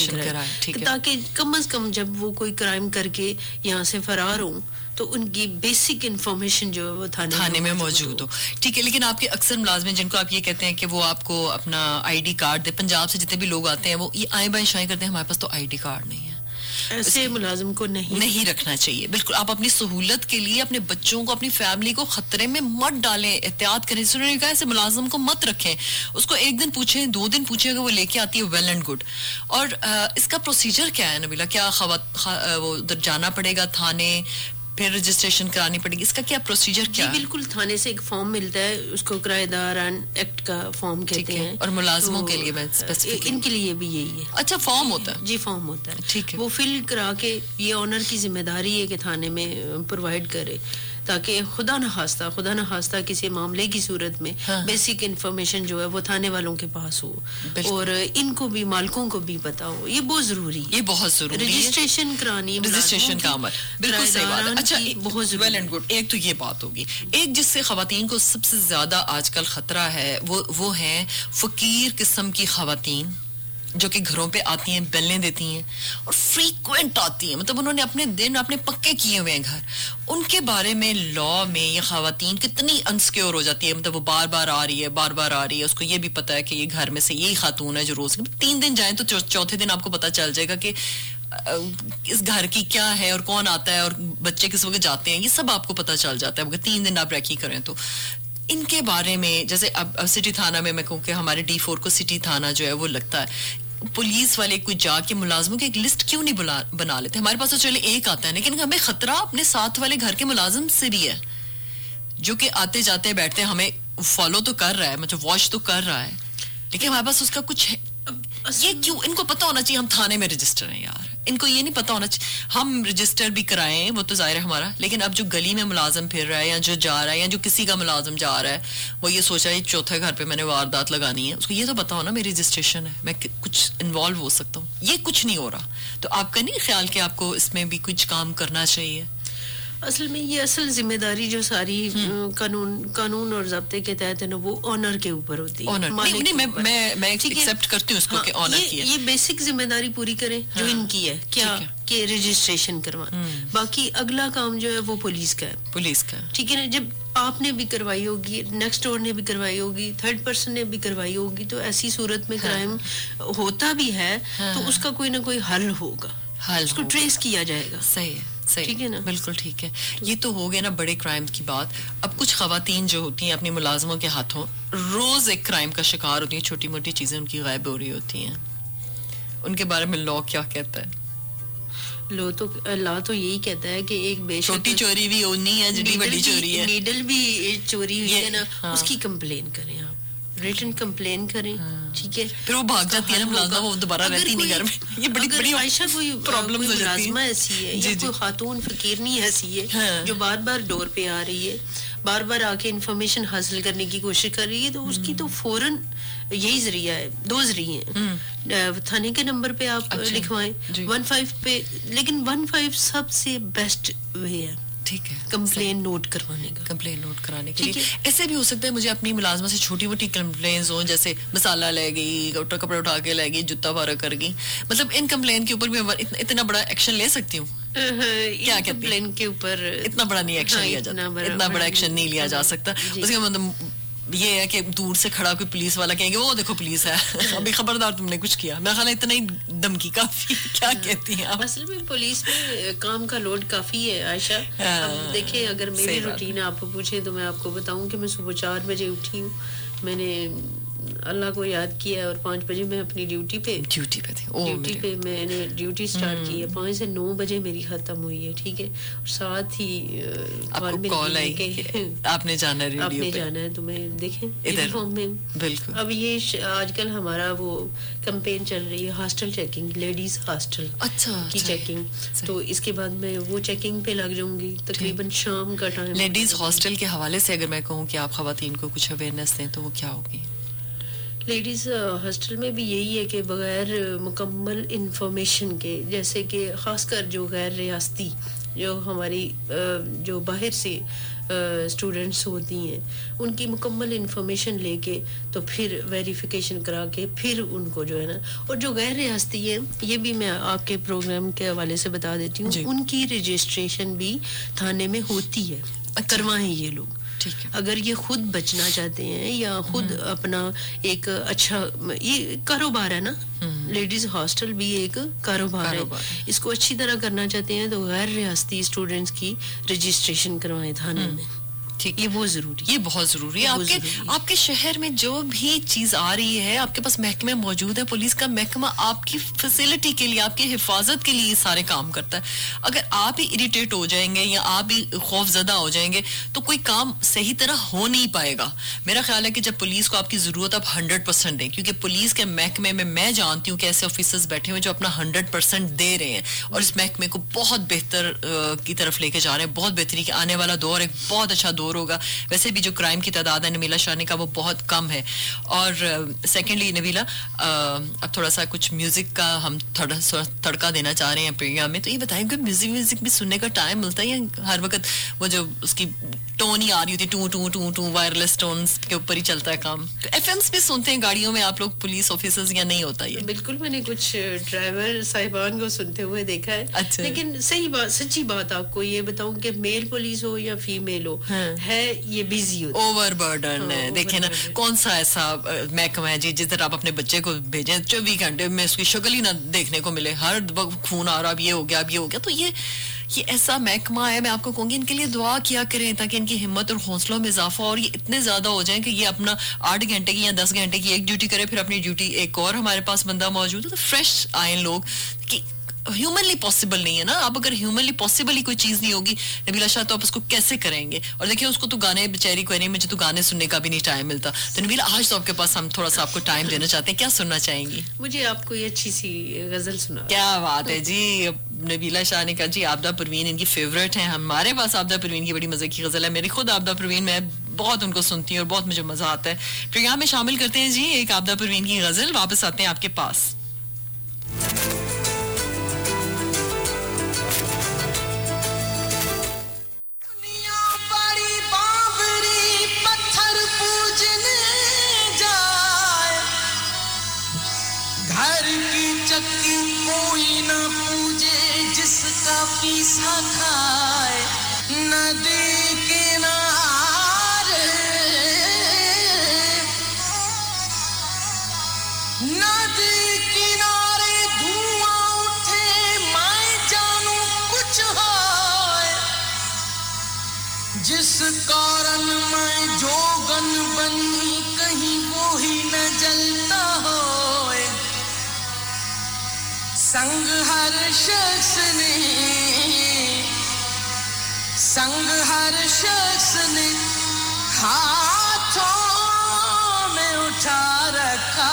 تاکہ کم از کم جب وہ کوئی کرائم کر کے یہاں سے فرار ہوں تو ان کی بیسک انفارمیشن جو ہے وہ تھانے میں موجود ہو. ٹھیک ہے, لیکن آپ کے اکثر ملازمین جن کو آپ یہ کہتے ہیں کہ وہ آپ کو اپنا آئی ڈی کارڈ دے, پنجاب سے جتنے بھی لوگ آتے ہیں وہ یہ آئیں بائیں شائیں کرتے ہیں ہمارے پاس تو آئی ڈی کارڈ نہیں ہے, ایسے ملازم کو نہیں رکھنا چاہیے. بالکل, آپ اپنی سہولت کے لیے اپنے بچوں کو اپنی فیملی کو خطرے میں مت ڈالیں, احتیاط کریں. انہوں نے کہا ایسے ملازم کو مت رکھیں, اس کو ایک دن پوچھیں 2 دن پوچھیں, اگر وہ لے کے آتی ہے ویل اینڈ گڈ. اور اس کا پروسیجر کیا ہے نبیلہ, کیا وہ ادھر جانا پڑے گا تھانے, پھر رجسٹریشن کرانی پڑے گی, اس کا کیا پروسیجر کیا ہے؟ بالکل, تھانے سے ایک فارم ملتا ہے, اس کو کرایہ دار ایکٹ کا فارم کہتے ہیں. اور ملازموں کے لیے ان کے لیے بھی یہی ہے. اچھا, فارم ہوتا ہے؟ جی فارم ہوتا ہے. ٹھیک ہے, وہ فل کرا کے یہ آنر کی ذمہ داری ہے کہ تھانے میں پرووائڈ کرے, تاکہ خدا نخواستہ کسی معاملے کی صورت میں بیسک انفارمیشن جو ہے وہ تھانے والوں کے پاس ہو, اور ان کو بھی, مالکوں کو بھی پتا ہو. یہ بہت ضروری ہے, رجسٹریشن کرانی, رجسٹریشن کا عمل. بالکل صحیح بات. اچھا, بہت ویل اینڈ گڈ. ایک تو یہ بات ہوگی, ایک جس سے خواتین کو سب سے زیادہ آج کل خطرہ ہے وہ ہیں فقیر قسم کی خواتین جو کہ گھروں پہ آتی ہیں, بیلیں دیتی ہیں اور فریکوینٹ آتی ہیں, مطلب انہوں نے اپنے دن اپنے پکے کیے ہوئے ہیں گھر. ان کے بارے میں لا میں یہ خواتین کتنی انسیکیور ہو جاتی ہے, مطلب وہ بار بار آ رہی ہے, اس کو یہ بھی پتا ہے کہ یہ گھر میں سے یہی خاتون ہے جو روز 3 دن جائیں تو چوتھے دن آپ کو پتا چل جائے گا کہ اس گھر کی کیا ہے اور کون آتا ہے اور بچے کس وقت جاتے ہیں, یہ سب آپ کو پتا چل جاتا ہے اگر 3 دن آپ ریکی کریں تو. ان کے بارے میں جیسے اب سٹی تھانہ میں کہوں کہ ہمارے D4 کو سٹی تھانہ جو ہے وہ لگتا ہے, پولیس والے کوئی جا کے ملازموں کی ایک لسٹ کیوں نہیں بنا لیتے؟ ہمارے پاس تو چلے ایک آتا ہے, لیکن ہمیں خطرہ اپنے ساتھ والے گھر کے ملازم سے بھی ہے جو کہ آتے جاتے بیٹھتے ہیں, ہمیں فالو تو کر رہا ہے, مطلب واچ تو کر رہا ہے, لیکن ہمارے پاس اس کا کچھ ہے. یہ کیوں؟ ان کو پتا ہونا چاہیے ہم تھانے میں رجسٹر ہیں یار, ان کو یہ نہیں پتا ہونا چاہیے. ہم رجسٹر بھی کرائیں, وہ تو ظاہر ہے ہمارا, لیکن اب جو گلی میں ملازم پھر رہا ہے یا جو جا رہا ہے یا جو کسی کا ملازم جا رہا ہے, وہ یہ سوچ رہا ہے چوتھے گھر پہ میں نے واردات لگانی ہے, اس کو یہ تو پتا ہونا میری رجسٹریشن ہے, میں کچھ انوالو ہو سکتا ہوں. یہ کچھ نہیں ہو رہا, تو آپ کا نہیں خیال کہ آپ کو اس میں بھی کچھ کام کرنا چاہیے؟ اصل میں یہ اصل ذمہ داری جو ساری قانون اور ضابطے کے تحت ہے نا, وہ آنر کے اوپر ہوتی ہے. میں ایکسپٹ کرتی ہوں اس کو کہ آنر کی ہے, یہ بیسک ذمہ داری پوری کریں جو ان کی ہے, کیا کہ رجسٹریشن کروانا. باقی اگلا کام جو ہے وہ پولیس کا ہے. ٹھیک ہے نا, جب آپ نے بھی کروائی ہوگی, نیکسٹ ڈور نے بھی کروائی ہوگی, تھرڈ پرسن نے بھی کروائی ہوگی, تو ایسی صورت میں کرائم ہوتا بھی ہے تو اس کا کوئی نہ کوئی حل ہوگا, اس کو ٹریس کیا جائے گا. صحیح ہے, ٹھیک ہے نا, بالکل ٹھیک ہے. یہ تو ہو گیا نا بڑے کرائم کی بات. اب کچھ خواتین جو ہوتی ہیں اپنی ملازموں کے ہاتھوں روز ایک کرائم کا شکار ہوتی ہیں, چھوٹی موٹی چیزیں ان کی غائب ہو رہی ہوتی ہیں, ان کے بارے میں لا کیا کہتا ہے؟ لا تو یہی کہتا ہے کہ ایک بے چھوٹی چوری بھی ہونی ہے, جتنی بڑی چوری ہے, نیڈل بھی چوری ہوئی ہے نا, اس کی کمپلین کریں آپ, ریٹن کمپلین کریں. ٹھیک ہے, پھر وہ بھاگ جاتی ہے نا ملازمہ, وہ دوبارہ رہتی نہیں گھر میں. یہ بڑی بڑی عائشہ کوئی پرابلم ملازمہ ایسی ہے یا کوئی خاتون فقیرنی ایسی ہے جو بار بار ڈور پہ آ رہی ہے, بار بار آ کے انفارمیشن حاصل کرنے کی کوشش کر رہی ہے, تو اس کی تو فوراً یہی ذریعہ ہے, 2 ذریعے ہیں. تھانے کے نمبر پہ آپ لکھوائیں 15 پہ, لیکن 15 سب سے بیسٹ وے ہے. ٹھیک ہے, کمپلین نوٹ کرانے کے لیے. ایسے بھی ہو سکتا ہے مجھے اپنی ملازمہ سے چھوٹی موٹی کمپلینز ہوں, جیسے مسالہ لے گئی, کپڑے اٹھا کے لے گئی, جوتا پارا کر گئی, مطلب ان کمپلین کے اوپر بھی اتنا بڑا ایکشن لے سکتی ہوں؟ کیا کمپلین کے اوپر اتنا بڑا نہیں ایکشن لیا جاتا, اتنا بڑا ایکشن نہیں لیا جا سکتا. اس کا مطلب یہ ہے کہ دور سے کھڑا کوئی پولیس والا کہیں گے وہ دیکھو پولیس ہے, ابھی خبردار تم نے کچھ کیا. میں خیال اتنا ہی دھمکی کافی. کیا کہتی ہیں آپ؟ اصل میں پولیس میں کام کا لوڈ کافی ہے عائشہ. دیکھیں, اگر میری روٹین آپ کو پوچھیں تو میں آپ کو بتاؤں کہ میں صبح 4 بجے اٹھی ہوں, میں نے اللہ کو یاد کیا اور 5 بجے میں اپنی ڈیوٹی پہ میں نے ڈیوٹی سٹارٹ کی ہے. 5 سے 9 بجے میری ختم ہوئی ہے. ٹھیک ہے, اور ساتھ ہی کال آئی کہ آپ نے جانا ہے, تو میں دیکھیں یونیفارم میں. بالکل. اب یہ آج کل ہمارا وہ کمپین چل رہی ہے ہاسٹل چیکنگ, لیڈیز ہاسٹل کی چیکنگ, تو اس کے بعد میں وہ چیکنگ پہ لگ جاؤں گی تقریباً شام کا ٹائم. لیڈیز ہاسٹل کے حوالے سے اگر میں کہوں کہ آپ خواتین کو کچھ اویئرنیس دیں تو وہ کیا ہوگی؟ لیڈیز ہاسٹل میں بھی یہی ہے کہ بغیر مکمل انفارمیشن کے, جیسے کہ خاص کر جو غیر ریاستی जो हमारी जो बाहर से स्टूडेंट्स होती हैं उनकी मुकम्मल इंफॉर्मेशन लेके तो फिर वेरिफिकेशन करा के फिर उनको जो है ना, और जो गैर रियासती है ये भी मैं आपके प्रोग्राम के हवाले से बता देती हूँ, उनकी रजिस्ट्रेशन भी थाने में होती है, करवाएं ये लोग। अगर ये खुद बचना चाहते हैं या खुद अपना एक अच्छा, ये कारोबार है ना, लेडीज हॉस्टल भी एक कारोबार है, इसको अच्छी तरह करना चाहते हैं तो गैर रियासती स्टूडेंट्स की रजिस्ट्रेशन करवाएं थाने में। ठीक, ये बहुत जरूरी है। आपके शहर में जो भी चीज आ रही है, आपके पास महकमे मौजूद है, पुलिस का महकमा आपकी फैसिलिटी के लिए, आपकी हिफाजत के लिए सारे काम करता है। अगर आप ही इरिटेट हो जाएंगे या आप ही खौफजदा हो जाएंगे तो कोई काम सही तरह हो नहीं पाएगा। मेरा ख्याल है कि जब पुलिस को आपकी जरूरत आप 100% दें, क्योंकि पुलिस के महकमे में मैं जानती हूँ कि ऐसे ऑफिसर्स बैठे हुए जो अपना 100% दे रहे हैं और इस महकमे को बहुत बेहतर की तरफ लेके जा रहे हैं। बहुत बेहतरी के आने वाला दौर एक बहुत अच्छा दौर होगा। वैसे भी जो क्राइम की तादाद है नबीला शानी का वो बहुत कम है। और सेकेंडली नबीला, अब थोड़ा सा कुछ म्यूजिक का हम थोड़ा सा तड़का देना चाह रहे हैं प्रोग्राम में, तो ये बताएं कि म्यूजिक भी सुनने का टाइम मिलता है या हर वक्त वो जो उसकी टोन ही आ रही होती है, two two two two wireless tones के ऊपर ही चलता है काम? तो एफएम्स भी सुनते हैं गाड़ियों में आप लोग पुलिस ऑफिसर्स, या नहीं होता ये? बिल्कुल, मैंने कुछ ड्राइवर साहिबान को सुनते हुए देखा है। अच्छा। लेकिन सही बात, सच्ची बात आपको ये बताऊं कि मेल पुलिस हो या फीमेल हो, है ये बिजी होती है, ओवरबर्डन है। देखे ना, कौन सा ऐसा महकमा है जी जिधर आप अपने बच्चे को भेजें 24 घंटे में उसकी शक्ल ही ना देखने को मिले, हर वक्त खून आ रहा, अब ये हो गया, अब ये हो गया। तो ये ऐसा महकमा है, मैं आपको कहूंगी इनके लिए दुआ किया करें ताकि इनकी हिम्मत और हौसलों में इजाफा और ये इतने ज्यादा हो जाएं कि ये अपना 8 घंटे की या 10 घंटे की एक ड्यूटी करे, फिर अपनी ड्यूटी एक और हमारे पास बंदा मौजूद है, तो फ्रेश आए लोग। कि ह्यूमनली पॉसिबल नहीं है ना, आप अगर ह्यूमनली पॉसिबल ही कोई चीज नहीं होगी नबीला शाह, तो आप उसको कैसे करेंगे? और देखिए उसको तो गाने बेचारी को नहीं, मुझे तो गाने सुनने का भी नहीं टाइम मिलता। तो नबीला आज तो आपके पास हम थोड़ा सा आपको टाइम देना चाहते हैं, क्या सुनना चाहेंगी? मुझे आपको ये अच्छी सी गजल सुना। क्या बात है जी, नबीला शाह ने कहा जी आबदा परवीन इनकी फेवरेट है। हमारे पास आबदा परवीन की बड़ी मजे की गजल है, मेरी खुद आबदा परवीन, मैं बहुत उनको सुनती हूँ और बहुत मुझे मजा आता है। प्रोग्राम में शामिल करते हैं जी एक आबदा परवीन की गजल, वापस आते हैं आपके पास। कोई न पूजे जिसका पीसा खाए, नदी किनारे धुआं उठे, मैं जानू कुछ होए, जिस कारण मैं जोगन बनी कहीं वो ही न जलता होए। संग हर शख्स ने हाथों में उठा रखा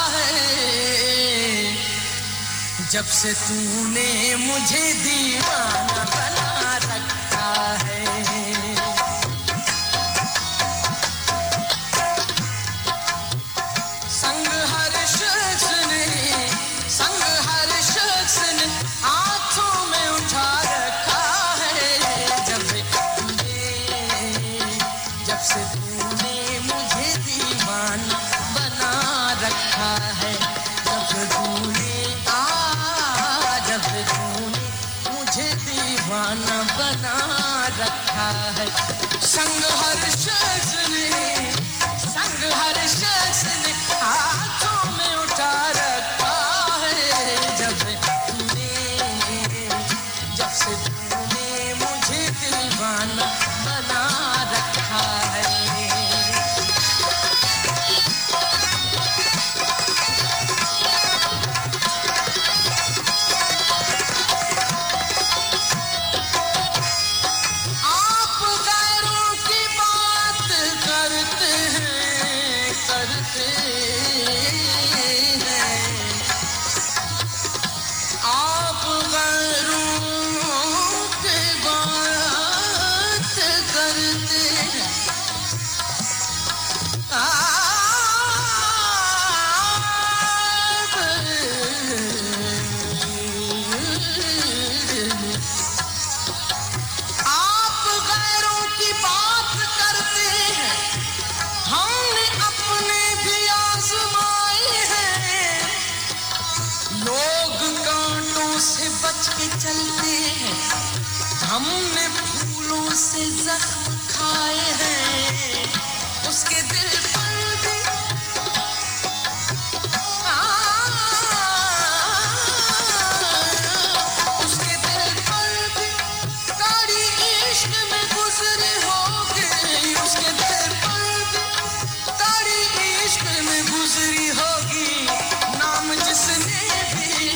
है, जब से तूने मुझे दीवाना बना रखा है। हाथों में उठा रखा है, जब से तूने मुझे दीवाना बना रखा है, जब मुझे दीवाना बना रखा है। संग हर शख्स ने हाथों में उठा रखा है, जब से तूने मुझे दीवाना बना रखा है। आप गैरों की बात करते हैं, आप गैरों नजरों से जख्म खाए हैं उसके दिल पर भी उसके दिल पर भी गाड़ी इश्क में गुजरी होगी उसके दिल पर भी गाड़ी इश्क में गुजरी होगी नाम जिसने भी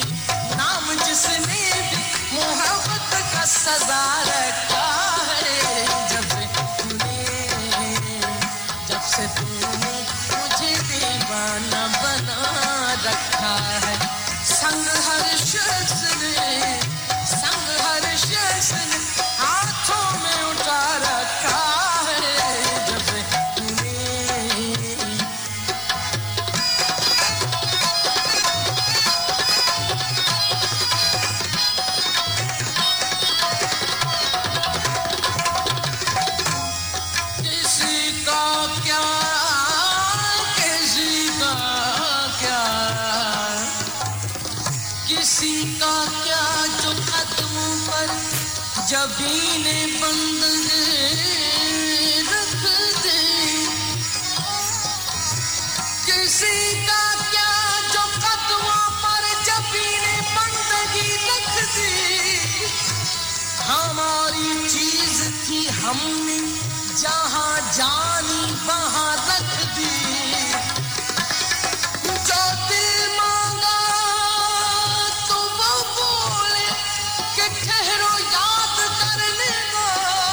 मोहब्बत का सजा रखा है जब से तूने मुझे दीवाना बना रखा है संग हर शख्स ने हाथों में उठा रखा है जब से तूने किसी का क्या जो कदमों पर जबीने बंद रख दे किसी का क्या जो कदमों पर जबीने बंदगी रख दे हमारी चीज थी हमने जहां जानी वहां रख दी जो दिल मांगा तो वो बोले कि ठहरो याद करने दो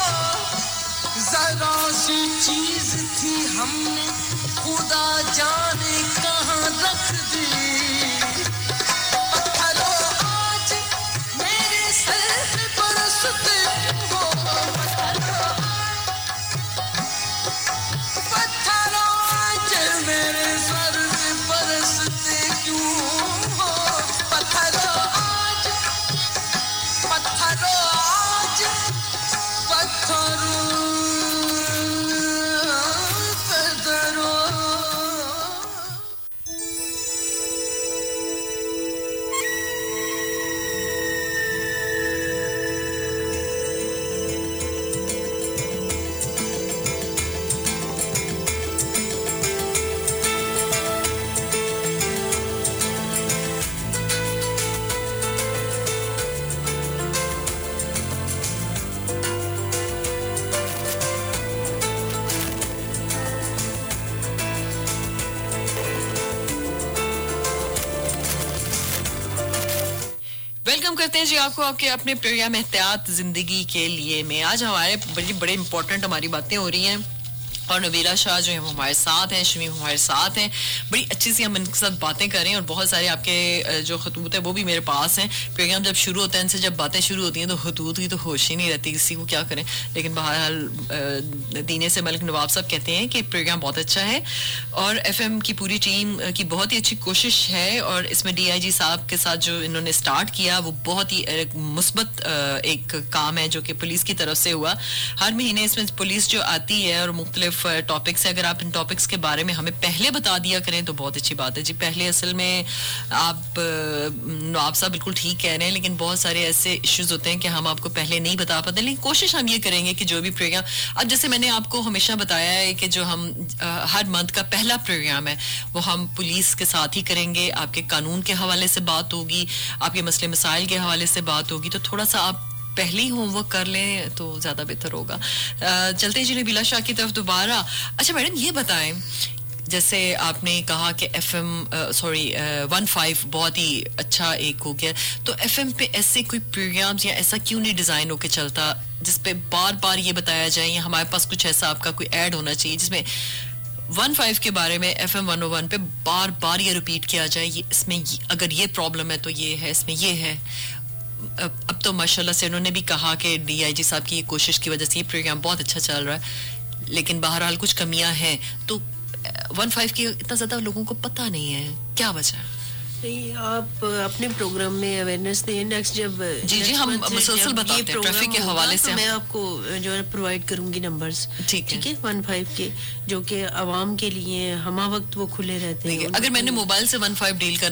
जरा सी चीज थी हमने खुदा जाने कहां रख दी पत्थरों आज मेरे सर पे बरसते हो पत्थरों आज मेरे सर पे बरसते क्यों हो पत्थरों आज वेलकम करते हैं जी आपको आपके अपने प्रोग्राम एहतियात जिंदगी के लिए में। आज हमारे बड़े इंपॉर्टेंट हमारी बातें हो रही हैं और नबीला शाह जो है वो हमारे साथ हैं, शमीम हमारे साथ हैं, बड़ी अच्छी सी हम इनके साथ बातें करें और बहुत सारे आपके जो खतूत है वो भी मेरे पास हैं। प्रोग्राम जब शुरू होता है इनसे जब बातें शुरू होती हैं तो खतूत की तो होश ही नहीं रहती किसी को, क्या करें। लेकिन बहरहाल दीने से मलिक नवाब साहब कहते हैं कि प्रोग्राम बहुत अच्छा है और FM की पूरी टीम की बहुत ही अच्छी कोशिश है और इसमें DIG साहब के साथ जो इन्होंने स्टार्ट किया वो बहुत ही मुस्बत एक काम है जो कि पुलिस की तरफ से हुआ। हर महीने इसमें पुलिस जो आती है और मुख्तलिफ टॉपिक्स है, अगर आप इन टॉपिक्स के बारे में हमें पहले बता दिया करें तो बहुत अच्छी बात है जी। पहले असल में आप साहब बिल्कुल ठीक कह रहे हैं, लेकिन बहुत सारे ऐसे इश्यूज होते हैं कि हम आपको पहले नहीं बता पाते, लेकिन कोशिश हम ये करेंगे कि जो भी प्रोग्राम, अब जैसे मैंने आपको हमेशा बताया है कि जो हम हर मंथ का पहला प्रोग्राम है वो हम पुलिस के साथ ही करेंगे, आपके कानून के हवाले से बात होगी, आपके मसले मसाइल के हवाले से बात होगी, तो थोड़ा सा आप पहले ही होमवर्क कर लें तो ज्यादा बेहतर होगा। चलते जी नबीला शाह की तरफ दोबारा। अच्छा मैडम ये बताएं, जैसे आपने कहा कि FM 15 बहुत ही अच्छा एक हो गया, तो FM पे ऐसे कोई प्रोग्राम्स या ऐसा क्यों नहीं डिजाइन होके चलता जिसपे बार बार ये बताया जाए, या हमारे पास कुछ ऐसा आपका कोई ऐड होना चाहिए जिसमें 15 के बारे में FM 101 पे बार बार ये रिपीट किया जाए, ये इसमें अगर ये प्रॉब्लम है तो ये है, इसमें ये है। अब तो माशाल्लाह से उन्होंने भी कहा कि DIG साहब की ये कोशिश की वजह से ये प्रोग्राम बहुत अच्छा चल रहा है, लेकिन बहरहाल कुछ कमियां हैं, तो 15 की इतना ज्यादा लोगों को पता नहीं है, क्या वजह है? آپ اپنے پروگرام میں اویئرنیس دیں. نیکسٹ جب جی ہم مسلسل بتاتے ہیں ٹریفک کے حوالے سے, میں آپ کو جو ہے پرووائڈ کروں گی نمبرز, ٹھیک ہے 15 کے, جو کہ عوام کے لیے ہمہ وقت وہ کھلے رہتے ہیں. اگر میں نے موبائل سے 15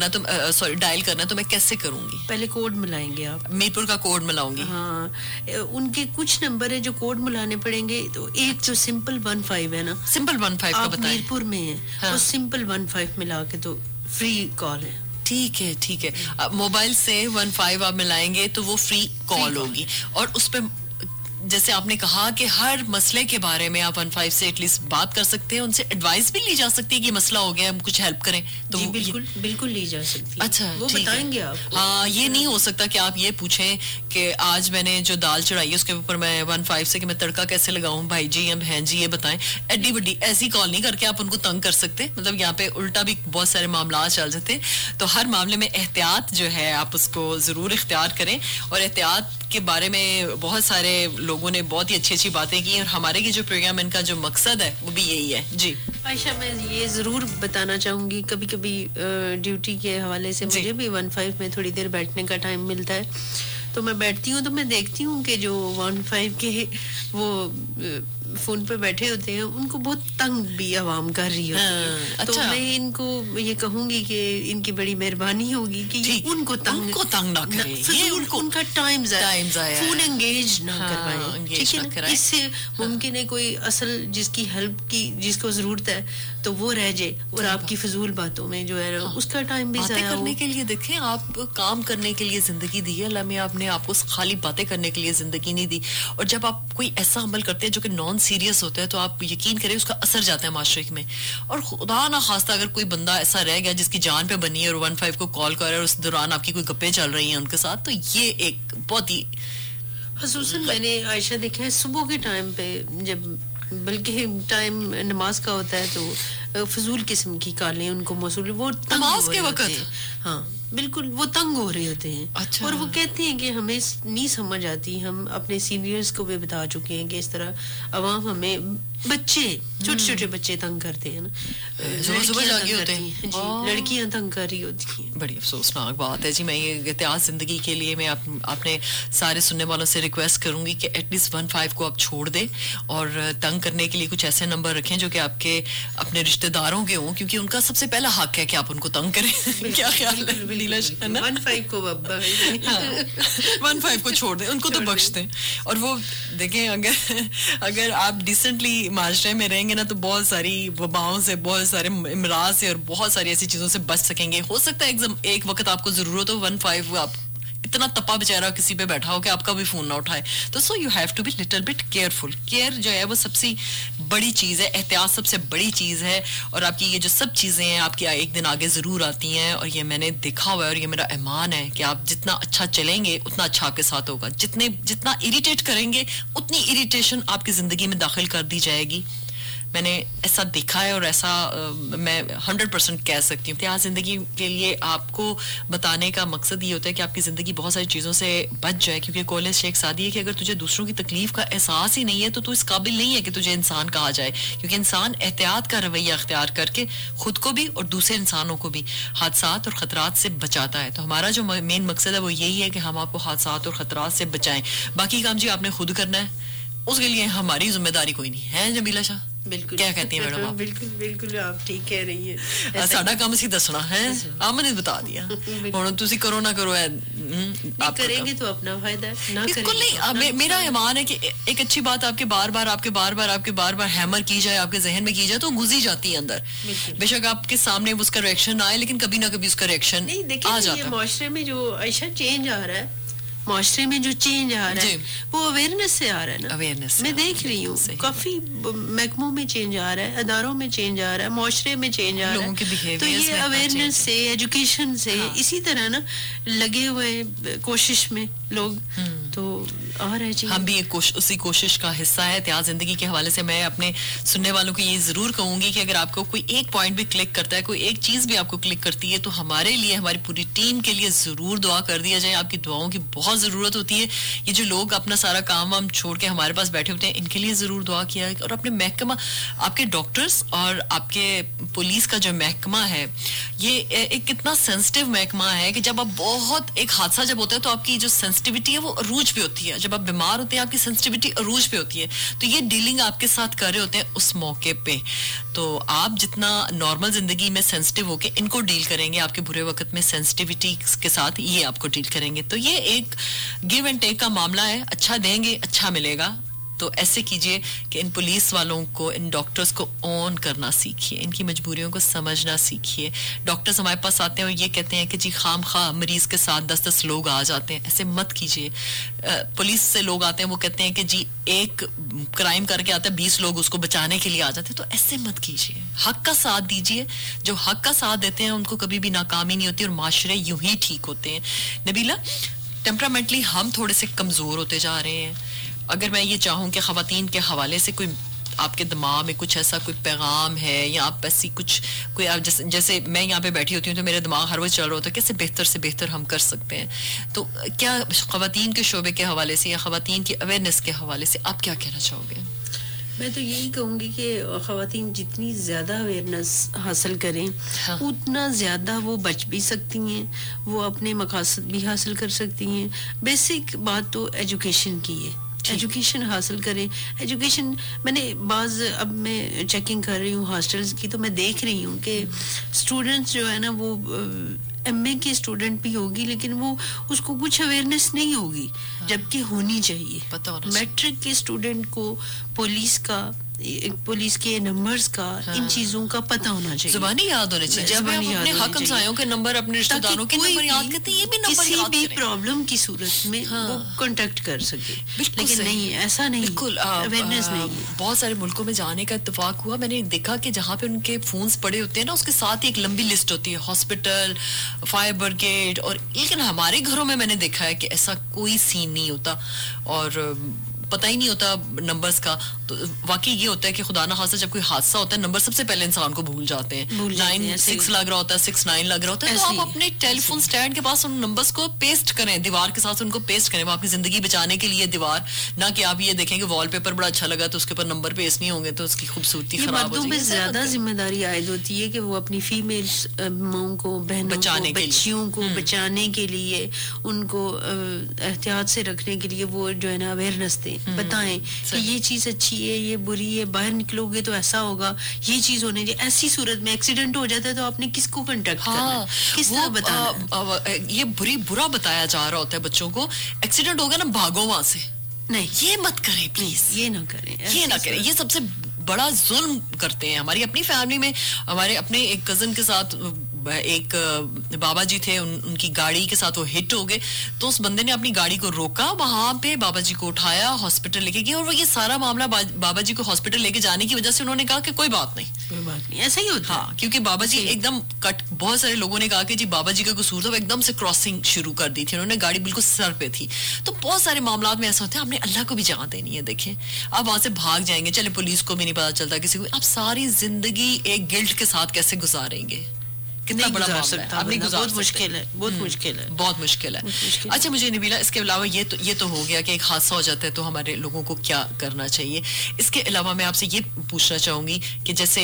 ڈائل کرنا تو میں کیسے کروں گی؟ پہلے کوڈ ملائیں گے آپ, میرپور کا کوڈ ملاؤں گی. ہاں, ان کے کچھ نمبر ہے جو کوڈ ملانے پڑیں گے. تو ایک جو سمپل 15 ہے نا, سمپل 15 کا بتائیں, میرپور میں ہے, وہ سمپل 15 ملا کے تو فری کال ہے. ٹھیک ہے. موبائل سے 15 آپ ملائیں گے تو وہ فری کال ہوگی, اور اس پہ جیسے آپ نے کہا کہ ہر مسئلے کے بارے میں آپ 15 سے ایٹ لیسٹ بات کر سکتے ہیں, ان سے ایڈوائس بھی لی جا سکتی ہے کہ مسئلہ ہو گیا, ہم کچھ ہیلپ کریں تو بالکل لی جا سکتی ہے. اچھا, وہ بتائیں گے آپ کو. ہاں, یہ نہیں ہو سکتا کہ آپ یہ پوچھیں کہ آج میں نے جو دال چڑھائی ہے اس کے اوپر میں 15 سے کہ میں تڑکا کیسے لگاؤں بھائی جی یا بہن جی یہ بتائیں. ایڈی وڈی ایسی کال نہیں کر کے آپ ان کو تنگ کر سکتے, مطلب یہاں پہ الٹا بھی بہت سارے معاملات چل جاتے ہیں. تو ہر معاملے میں احتیاط جو ہے آپ اس کو ضرور اختیار کریں, اور احتیاط کے بارے میں بہت سارے لوگوں نے بہت ہی اچھی باتیں کی, اور ہمارے یہ جو پروگرام ان کا جو مقصد ہے وہ بھی یہی ہے. جی عائشہ, میں یہ ضرور بتانا چاہوں گی, کبھی کبھی ڈیوٹی کے حوالے سے مجھے بھی 15 میں تھوڑی دیر بیٹھنے کا ٹائم ملتا ہے, تو میں بیٹھتی ہوں تو میں دیکھتی ہوں کہ جو 15 کے وہ فون پہ بیٹھے ہوتے ہیں ان کو بہت تنگ بھی عوام کر رہی ہوتی ہے. تو میں ان کو یہ کہوں گی کہ ان کی بڑی مہربانی ہوگی کہ ان کو تنگ نہ کریں, ان کا ٹائم ضائع, فون انگیج نہ کروائیں. ٹھیک ہے, اس سے ممکن ہے کوئی اصل جس کی ہیلپ کی جس کو ضرورت ہے تو وہ رہ جائے, اور آپ کی فضول باتوں میں جو ہے اس کا ٹائم بھی ضائع کرنے کے لیے. دیکھیں, آپ کام کرنے کے لیے زندگی دی ہے اللہ میں, آپ نے آپ کو خالی باتیں کرنے کے لیے زندگی نہیں دی. اور جب آپ کوئی ایسا عمل کرتے ہیں جو کہ نان سیریس ہوتا ہے تو آپ یقین کریں اس کا اثر جاتا ہے معاشرے میں. اور خدا نہ خواستہ اگر کوئی بندہ ایسا رہ گیا جس کی جان پہ بنی ہے اور 15 کو کال کر رہا ہے اور اس دوران آپ کی کوئی گپیں چل رہی ہیں ان کے ساتھ, تو یہ ایک بہت ہی خصوصاً میں نے عائشہ دیکھا ہے صبح کے ٹائم پہ, جب بلکہ ٹائم نماز کا ہوتا ہے تو فضول قسم کی کالیں ان کو موصول, وہ نماز کے وقت, ہاں بالکل وہ تنگ ہو رہے ہوتے ہیں. اور وہ کہتے ہیں کہ ہمیں نہیں سمجھ آتی, ہم اپنے سینئرز کو بھی بتا چکے ہیں کہ اس طرح عوام ہمیں بچے چھوٹے بچے تنگ کرتے ہیں نا, لڑکیاں تنگ کر رہی ہوتی ہیں. بڑی افسوسناک بات ہے جی. میں یہ احتیاط زندگی کے لیے میں اپنے سارے سننے والوں سے ریکویسٹ کروں گی کہ ایٹ لیسٹ 15 کو آپ چھوڑ دیں, اور تنگ کرنے کے لیے کچھ ایسے نمبر رکھیں جو کہ آپ کے اپنے رشتے داروں کے ہوں, کیونکہ ان کا سب سے پہلا حق ہے کہ آپ ان کو تنگ کریں. کیا خیال ہے 15 کو 15 کو چھوڑ دیں, ان کو تو بخش دیں. اور وہ دیکھیں, اگر آپ ڈیسنٹلی معاشرے میں رہیں گے نا تو بہت ساری وباؤں سے, بہت سارے امراض سے اور بہت ساری ایسی چیزوں سے بچ سکیں گے. ہو سکتا ہے ایک وقت آپ کو ضرورت ہو 15 آپ اتنا تپا بیچارہ کسی پہ بیٹھا ہو کہ آپ کا بھی فون نہ اٹھائے, تو so you have to be little bit careful. Care جو ہے وہ سب سے بڑی چیز ہے, احتیاط سب سے بڑی چیز ہے. اور آپ کی یہ جو سب چیزیں ہیں آپ کی ایک دن آگے ضرور آتی ہیں, اور یہ میں نے دیکھا ہوا ہے اور یہ میرا ایمان ہے کہ آپ جتنا اچھا چلیں گے اتنا اچھا آپ کے ساتھ ہوگا. جتنا اریٹیٹ کریں گے اتنی اریٹیشن آپ کی زندگی میں داخل کر دی جائے گی. میں نے ایسا دیکھا ہے اور ایسا میں 100% کہہ سکتی ہوں. احتیاط زندگی کے لیے آپ کو بتانے کا مقصد یہ ہوتا ہے کہ آپ کی زندگی بہت ساری چیزوں سے بچ جائے, کیونکہ کالج شیخ سادی ہے کہ اگر تجھے دوسروں کی تکلیف کا احساس ہی نہیں ہے تو اس قابل نہیں ہے کہ تجھے انسان کہا جائے, کیونکہ انسان احتیاط کا رویہ اختیار کر کے خود کو بھی اور دوسرے انسانوں کو بھی حادثات اور خطرات سے بچاتا ہے. تو ہمارا جو مین مقصد ہے وہ یہی ہے کہ ہم آپ کو حادثات اور خطرات سے بچائیں. باقی کام جی آپ نے خود کرنا ہے, اس کے لیے ہماری ذمہ داری کوئی نہیں ہے. جمیلہ شاہ بالکل کیا کہتی ہیں میڈم آپ؟ بالکل آپ ٹھیک کہہ رہی ہیں. ساڈا کام اسی دسنا ہے, آپ نے بتا دیا, ہن تسی کرو نہ کرو آپ کریں گے تو اپنا فائدہ ہے, نہ بالکل نہیں. میرا ایمان ہے کہ ایک اچھی بات آپ کے بار بار ہیمر کی جائے, آپ کے ذہن میں کی جائے تو گزی جاتی ہے اندر. بے شک آپ کے سامنے اس کا ریئیکشن آئے, لیکن کبھی نہ کبھی اس کا ریئیکشن آ جاتا ہے. معاشرے میں جو عائشہ چینج آ رہا ہے, معاشرے میں جو چینج آ رہا ہے وہ اویئرنیس سے آ رہا ہے نا. اویئرنیس میں دیکھ رہی ہوں کافی محکموں میں چینج آ رہا ہے, اداروں میں چینج آ رہا ہے, معاشرے میں چینج آ رہا ہے. تو یہ اویئرنیس سے, ایجوکیشن سے, اسی طرح نا لگے ہوئے کوشش میں لوگ. تو हम भी उसी कोशिश का हिस्सा है। त्याग जिंदगी के हवाले से मैं अपने सुनने वालों को ये जरूर कहूंगी कि अगर आपको कोई एक पॉइंट भी क्लिक करता है, कोई एक चीज भी आपको क्लिक करती है, तो हमारे लिए, हमारी पूरी टीम के लिए जरूर दुआ कर दिया जाए। आपकी दुआओं की बहुत जरूरत होती है। ये जो लोग अपना सारा काम वाम छोड़ के हमारे पास बैठे होते हैं, इनके लिए जरूर दुआ किया। और अपने महकमा, आपके डॉक्टर्स और आपके पुलिस का जो महकमा है, ये एक कितना सेंसिटिव महकमा है कि जब आप बहुत एक हादसा जब होता है तो आपकी जो सेंसिटिविटी है वो अरूज पे होती है। जब आप बीमार होते हैं आपकी सेंसिटिविटी अरूज पे होती है। तो ये डीलिंग आपके साथ कर रहे होते हैं उस मौके पे। तो आप जितना नॉर्मल जिंदगी में सेंसिटिव होके इनको डील करेंगे, आपके बुरे वक्त में सेंसिटिविटी के साथ ये आपको डील करेंगे। तो ये एक गिव एंड टेक का मामला है। अच्छा देंगे, अच्छा मिलेगा। तो ऐसे कीजिए कि इन पुलिस वालों को, इन डॉक्टर्स को ऑन करना सीखिए, इनकी मजबूरियों को समझना सीखिए। डॉक्टर्स हमारे पास आते हैं और ये कहते हैं कि जी खाम खा मरीज के साथ 10-10 लोग आ जाते हैं। ऐसे मत कीजिए। पुलिस से लोग आते हैं, वो कहते हैं कि जी एक क्राइम करके आता है, 20 लोग उसको बचाने के लिए आ जाते हैं। तो ऐसे मत कीजिए। हक का साथ दीजिए। जो हक का साथ देते हैं उनको कभी भी नाकामी नहीं होती और माशरे यूं ही ठीक होते हैं। नबीला, टेम्परामेंटली हम थोड़े से कमजोर होते जा रहे हैं। अगर मैं ये चाहूँ कि ख़वातीन के हवाले से कोई आपके दिमाग में कुछ ऐसा कोई पैगाम है, या आप ऐसी कुछ कोई आप जैसे मैं यहाँ पे बैठी होती हूँ तो मेरा दिमाग हर वक्त चल रहा होता है कैसे बेहतर से बेहतर हम कर सकते हैं, तो क्या ख़वातीन के शोबे के हवाले से या ख़वातीन की अवेयरनेस के हवाले से आप क्या कहना चाहोगे? मैं तो यही कहूँगी कि ख़वातीन जितनी ज़्यादा अवेयरनेस हासिल करें, हाँ, उतना ज़्यादा वो बच भी सकती हैं, वो अपने मकासद भी हासिल कर सकती हैं। बेसिक बात तो एजुकेशन की है। एजुकेशन हासिल करें। एजुकेशन मैंने अब मैं चेकिंग कर रही हूँ हॉस्टल्स की, तो मैं देख रही हूँ कि स्टूडेंट्स जो है ना वो एमए के स्टूडेंट भी होगी लेकिन वो उसको कुछ अवेयरनेस नहीं होगी, जबकि होनी चाहिए। मैट्रिक के स्टूडेंट को पुलिस के नंबर्स का, हाँ, इन चीजों का पता होना चाहिए, ज़बानी याद होने चाहिए। जब हम अपने हक हमसायों के नंबर, अपने रिश्तेदारों के नंबर याद करते हैं, ये भी नंबर याद करें, किसी भी प्रॉब्लम की सूरत में, हाँ, वो कांटेक्ट कर सके। लेकिन नहीं, ऐसा नहीं, बिल्कुल अवेयरनेस नहीं है। बहुत सारे मुल्कों में जाने का इत्तेफाक हुआ, मैंने देखा कि जहाँ पे उनके फोन्स पड़े होते हैं ना, उसके साथ ही एक लंबी लिस्ट होती है, हॉस्पिटल, फायर ब्रिगेड, और लेकिन हमारे घरों में मैंने देखा है कि ऐसा कोई सीन नहीं होता और पता ही नहीं होता नंबर्स का। तो वाकई ये होता है कि खुदा ना खासा जब कोई हादसा होता है, नंबर सबसे पहले इंसान को भूल जाते हैं। 9-6 लग रहा होता है, 6-9 लग रहा होता है, तो आप अपने टेलीफोन स्टैंड के पास उन नंबर्स को पेस्ट करें, दीवार के साथ उनको पेस्ट करें। वो आपकी जिंदगी बचाने के लिए दीवार, ना कि आप ये देखें कि वॉलपेपर बड़ा अच्छा लगा तो उसके ऊपर नंबर पेस्ट नहीं होंगे तो उसकी खूबसूरती खराब हो जाएगी। ज्यादा जिम्मेदारी आयद होती है कि वो अपनी फीमेल माओं को, बहनों को, बच्चियों को बचाने के लिए, उनको एहतियात से रखने के लिए वो जो है ना अवेयरनेस दें, बताएं कि ये चीज अच्छी है, ये बुरी है, बाहर निकलोगे तो ऐसा होगा, ये चीज होने चाहिए। ऐसी सूरत में एक्सीडेंट हो जाता है तो आपने किसको कांटेक्ट करना, किस तरह बताना? ये बुरा बताया जा रहा होता है बच्चों को, एक्सीडेंट हो गया ना भागो वहां से, नहीं ये मत करें प्लीज, ये ना करें, ये ना करें। ये सबसे बड़ा जुल्म करते हैं। हमारी अपनी फैमिली में हमारे अपने एक कजन के साथ एक बाबा जी थे, उनकी गाड़ी के साथ वो हिट हो गए, तो उस बंदे ने अपनी गाड़ी को रोका, वहां पे बाबा जी को उठाया, हॉस्पिटल लेके गया, और वो ये सारा मामला बाबा जी को हॉस्पिटल लेके जाने की वजह से उन्होंने कहा कि कोई बात नहीं, ऐसा ही होता। हाँ, क्योंकि बाबा जी एकदम बहुत सारे लोगों ने कहा कि जी बाबा जी का कसूर था, वो एकदम से क्रॉसिंग शुरू कर दी थी, उन्होंने गाड़ी बिल्कुल सर पे थी। तो बहुत सारे मामला में ऐसा होता है, आपने अल्लाह को भी जान देनी है। देखें, आप वहां से भाग जाएंगे, चले पुलिस को भी नहीं पता चलता किसी को, आप सारी जिंदगी एक गिल्ट के साथ कैसे गुजारेंगे? कितना बड़ा मामला है, आप नहीं गुजार सकते। बहुत मुश्किल है। अच्छा, मुझे नबीला, इसके अलावा ये तो हो गया कि एक हादसा हो जाता है तो हमारे लोगों को क्या करना चाहिए। इसके अलावा मैं आपसे ये पूछना चाहूंगी कि जैसे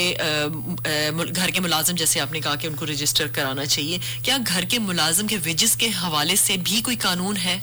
घर के मुलाजिम, जैसे आपने कहा कि उनको रजिस्टर कराना चाहिए, क्या घर के मुलाजिम के वेजेस के हवाले से भी कोई कानून है?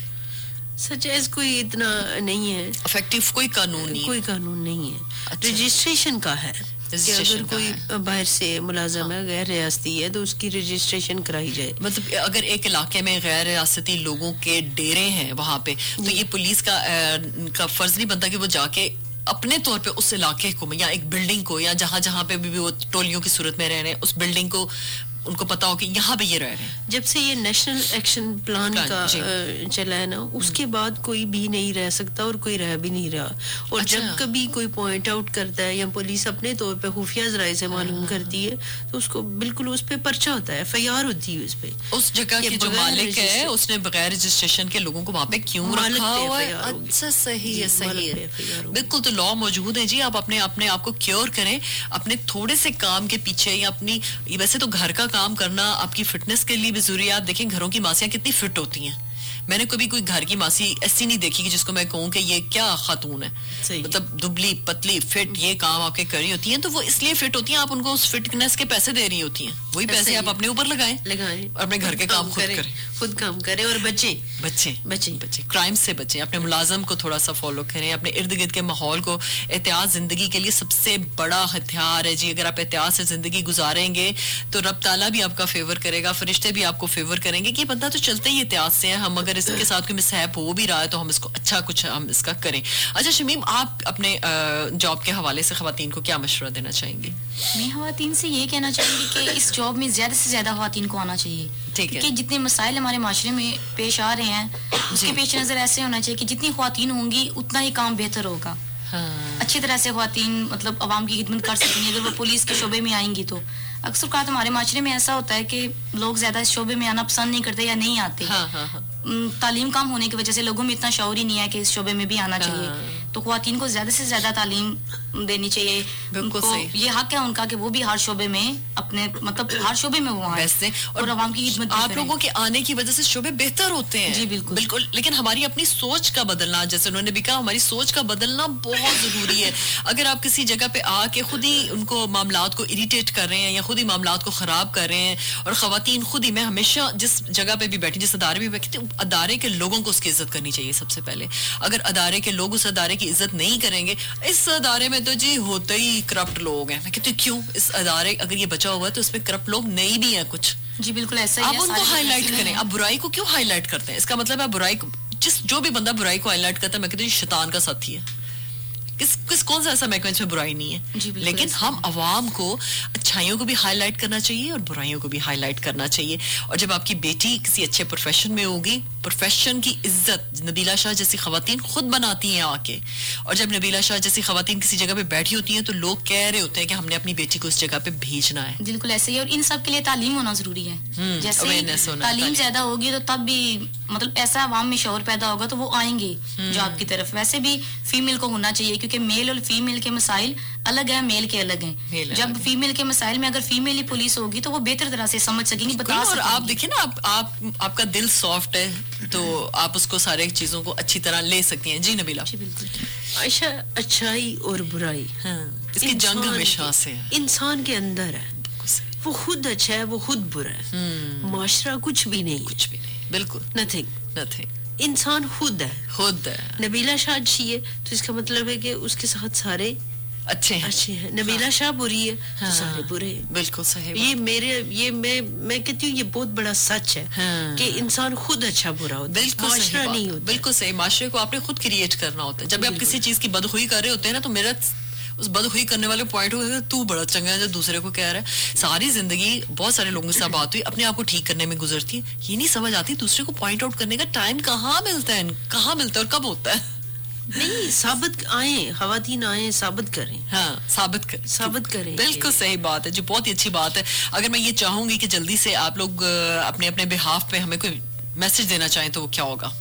सच एज कोई इतना नहीं है, इफेक्टिव कोई कानून नहीं है। रजिस्ट्रेशन का है कि अगर कोई बाहर से मुलाजम है, गैर रियासती है, तो उसकी रजिस्ट्रेशन कराई जाए। मतलब अगर एक इलाके में गैर रियासती लोगों के डेरे हैं वहां पे, तो ये पुलिस का फर्ज नहीं बनता कि वो जाके अपने तौर पे उस इलाके को या एक बिल्डिंग को या जहां पे भी वो टोलियों की सूरत में रह रहे हैं, उस बिल्डिंग को ان کو پتا ہو کہ یہاں پہ یہ رہ رہے ہیں. جب سے یہ نیشنل ایکشن پلان کا چلا ہے نا, اس کے بعد کوئی بھی نہیں رہ سکتا اور کوئی رہ بھی نہیں رہا. اور جب کبھی کوئی پوائنٹ آؤٹ کرتا ہے یا پولیس اپنے طور پہ خفیہ ذرائع سے معلوم کرتی ہے تو اس کو بالکل اس پہ پرچہ ہوتا ہے, FIR ہوتی ہے اس پہ. اس جگہ کے جو مالک ہے اس نے بغیر رجسٹریشن کے لوگوں کو وہاں پہ کیوں رکھا ہوا ہے. اچھا صحیح ہے. بالکل, تو لا موجود ہے جی. آپ اپنے آپ کو کیور کریں اپنے تھوڑے سے کام کے پیچھے, یا اپنی, ویسے تو گھر کا کام کرنا آپ کی فٹنس کے لیے بھی ضروری ہے. آپ دیکھیں گھروں کی ماسیاں کتنی فٹ ہوتی ہیں. میں نے کبھی کوئی گھر کی ماسی ایسی نہیں دیکھی کہ جس کو میں کہوں کہ یہ کیا خاتون ہے, مطلب دبلی پتلی فٹ یہ کام آپ کے کر رہی ہوتی ہیں. تو وہ اس لیے فٹ ہوتی ہیں, آپ ان کو اس فٹنس کے پیسے دے رہی ہوتی ہیں. وہی پیسے آپ اپنے اوپر لگائیں اور اپنے گھر کے کام خود کام کریں. اور بچے کرائم سے بچیں, اپنے ملازم کو تھوڑا سا فالو کریں, اپنے ارد گرد کے ماحول کو. احتیاط زندگی کے لیے سب سے بڑا ہتھیار ہے جی. اگر آپ احتیاط سے زندگی گزاریں گے تو رب تعالیٰ بھی آپ کا فیور کرے گا, فرشتے بھی آپ کو فیور کریں گے کہ یہ بندہ تو چلتے ہی احتیاط سے ہے. ہم اگر اس کے ساتھ کوئی مسہپ ہو بھی رہا ہے تو ہم اس کو اچھا کچھ ہم اس کا کریں. اچھا شمیم, آپ اپنے جاب کے حوالے سے خواتین کو کیا مشورہ دینا چاہیں گی؟ میں خواتین سے یہ کہنا چاہوں گی کہ اس جاب میں زیادہ سے زیادہ خواتین کو آنا چاہیے. ٹھیک ہے, کہ جتنے مسائل ہمارے معاشرے میں پیش آ رہے ہیں اس کے پیش نظر ایسے ہونا چاہیے کہ جتنی خواتین ہوں گی اتنا ہی کام بہتر ہوگا. اچھی طرح سے خواتین مطلب عوام کی خدمت کر سکیں گی. اگر وہ پولیس کے شعبے میں آئیں گی تو اکثر اوقات ہمارے معاشرے میں ایسا ہوتا ہے کہ لوگ زیادہ اس شعبے میں آنا پسند نہیں کرتے یا نہیں آتے. تعلیم کم ہونے کی وجہ سے لوگوں میں اتنا شعور ہی نہیں ہے کہ اس شعبے میں بھی آنا چاہیے. تو خواتین کو زیادہ سے زیادہ تعلیم دینی چاہیے. یہ حق ہے ان کا کہ وہ بھی ہر شعبے میں اپنے مطلب ہر شعبے میں وہ آئیں اور عوام کی خدمت. آپ لوگوں کے آنے کی وجہ سے شعبے بہتر ہوتے ہیں. جی بالکل. لیکن ہماری اپنی سوچ کا بدلنا, جیسے انہوں نے بھی کہا, ہماری سوچ کا بدلنا بہت ضروری ہے. اگر آپ کسی جگہ پہ آ کے خود ہی ان کو معاملات کو اریٹیٹ کر رہے ہیں یا خود ہی معاملات کو خراب کر رہے ہیں, اور خواتین خود ہی, میں ہمیشہ جس جگہ پہ بھی بیٹھی, جس ادارے میں بیٹھی, ادارے کے لوگوں کو اس کی عزت کرنی چاہیے سب سے پہلے. اگر ادارے کے لوگ اس ادارے کی عزت نہیں کریں گے, اس ادارے میں تو جی ہوتے ہی کرپٹ لوگ ہیں. میں کہتی ہوں کیوں, اس ادارے اگر یہ بچا ہوا ہے تو اس میں کرپٹ لوگ نہیں بھی ہیں کچھ. جی بالکل ایسا ہی ہے. آپ ان کو ہائی لائٹ کریں. آپ برائی کو کیوں ہائی لائٹ کرتے ہیں؟ اس کا مطلب ہے برائی کو, جو بھی بندہ برائی کو ہائی لائٹ کرتا ہے, میں کہتی ہوں شیطان کا ساتھی ہے. کون سا ایسا محکمہ اس میں برائی نہیں ہے. لیکن ہم عوام کو اچھائیوں کو بھی ہائی لائٹ کرنا چاہیے اور برائیوں کو بھی ہائی لائٹ کرنا چاہیے. اور جب آپ کی بیٹی کسی اچھے پروفیشن میں ہوگی, پروفیشن کی عزت نبیلہ شاہ جیسی خواتین خود بناتی ہیں آ کے. اور جب نبیلہ شاہ جیسی خواتین کسی جگہ پہ بیٹھی ہوتی ہیں تو لوگ کہہ رہے ہوتے ہیں کہ ہم نے اپنی بیٹی کو اس جگہ پہ بھیجنا ہے. بالکل ایسے ہی. اور ان سب کے لیے تعلیم ہونا ضروری ہے. جیسے تعلیم زیادہ ہوگی تو تب بھی مطلب ایسا عوام میں شعور پیدا ہوگا تو وہ آئیں گے جاب کی طرف. ویسے بھی فیمیل کو ہونا چاہیے کیونکہ میل اور فیمیل کے مسائل الگ ہیں, میل کے الگ ہیں. جب فیمیل کے مسائل میں اگر فیمیل ہی پولیس ہوگی تو وہ بہتر طرح سے سمجھ سکیں گی, بتا سکیں گی. اور آپ دیکھیں نا, آپ کا دل سافٹ ہے تو آپ اس کو سارے چیزوں کو اچھی طرح لے سکتی ہیں. جی نبیلہ. جی بالکل. عائشہ, اچھائی اور برائی اس کی جنگ ہمیشہ سے انسان کے اندر ہے. وہ خود اچھا ہے, وہ خود برا ہے. معاشرہ کچھ بھی نہیں. بالکل نتھنگ. انسان خود ہے. نبیلہ شاہ اچھی ہے تو اس کا مطلب ہے کہ اس کے ساتھ سارے اچھے ہیں. نبیلہ شاہ بری ہے تو سارے برے ہیں. بالکل صحیح. یہ میں کہتی ہوں یہ بہت بڑا سچ ہے کہ انسان خود اچھا برا ہوتا ہے, معاشرہ نہیں ہوتا. بالکل صحیح. معاشرے کو آپ نے خود کریٹ کرنا ہوتا ہے. جب آپ کسی چیز کی بدخوئی کر رہے ہوتے ہیں نا, تو میرا اس بدخوئی کرنے والے پوائنٹ ہو تو بڑا چنگا ہے جو دوسرے کو کہہ رہا ہے. ساری زندگی بہت سارے لوگوں سے بات ہوئی, اپنے آپ کو ٹھیک کرنے میں گزرتی ہے. یہ نہیں سمجھ آتی دوسرے کو پوائنٹ آؤٹ کرنے کا ٹائم کہاں ملتا ہے اور کب ہوتا ہے. نہیں, ثابت آئیں, خواتین آئیں, ثابت کریں. ثابت کریں. بالکل صحیح بات ہے جی, بہت ہی اچھی بات ہے. اگر میں یہ چاہوں گی کہ جلدی سے آپ لوگ اپنے اپنے بہاف پہ ہمیں کوئی میسج دینا چاہیں تو وہ کیا ہوگا؟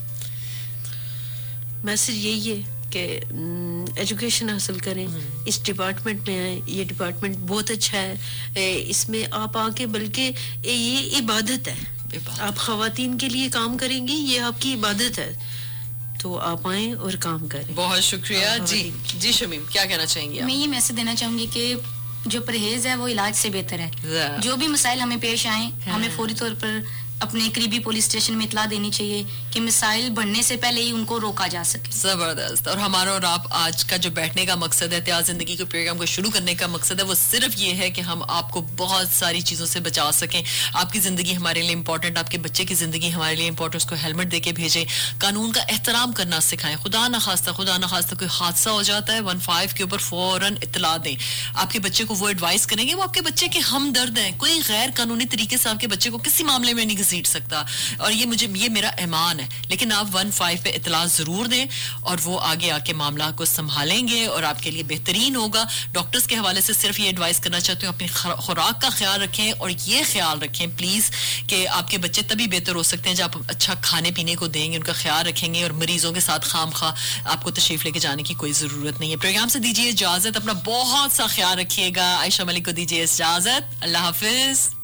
میسج یہی ہے کہ ایجوکیشن حاصل کریں, اس ڈپارٹمنٹ میں آئیں. یہ ڈپارٹمنٹ بہت اچھا ہے. اس میں آپ آ کے, بلکہ یہ عبادت ہے. آپ خواتین کے لیے کام کریں گی, یہ آپ کی عبادت ہے, تو آپ آئیں اور کام کریں. بہت شکریہ. جی شمیم, کیا کہنا چاہیں گے؟ میں یہ میسج دینا چاہوں گی کہ جو پرہیز ہے وہ علاج سے بہتر ہے. جو بھی مسائل ہمیں پیش آئیں, ہمیں فوری طور پر अपने करीबी पुलिस स्टेशन में इतला देनी चाहिए कि मिसाइल बढ़ने से पहले ही उनको रोका जा सके. जबरदस्त. और हमारा और आप आज का जो बैठने का मकसद है, त्याज जिंदगी के प्रोग्राम को शुरू करने का मकसद है, वो सिर्फ ये है कि हम आपको बहुत सारी चीजों से बचा सकें. आपकी जिंदगी हमारे लिए इंपॉर्टेंट, आपके बच्चे की जिंदगी हमारे लिए इंपॉर्टेंट. उसको हेलमेट देके भेजें, कानून का एहतराम करना सिखाएं. खुदा न खास्ता कोई हादसा हो जाता है 15 के ऊपर फौरन इतला दें. आपके बच्चे को वो एडवाइस करेंगे, वो आपके बच्चे के हमदर्द हैं. कोई गैर कानूनी तरीके से आपके बच्चे को किसी मामले में नहीं घसीट सकता, और ये मेरा ईमान है. लेकिन आप 15 पे इतला जरूर दें और वो आगे आके मामला को संभालेंगे और आपके लिए बेहतरीन होगा. डॉक्टर्स के हवाले से सिर्फ ये एडवाइस करना चाहती हूँ, अपनी खुराक का ख्याल रखें और ये ख्याल रखें प्लीज कि आपके बच्चे तभी बेहतर हो सकते हैं जब आप अच्छा खाने पीने को देंगे, उनका ख्याल रखेंगे, और मरीजों के साथ खामखा आपको तशरीफ लेके जाने की कोई जरूरत नहीं है. प्रोग्राम से दीजिए इजाजत, अपना बहुत सा ख्याल रखिएगा. आयशा मलिक को दीजिए इजाजत. अल्लाह हाफिज.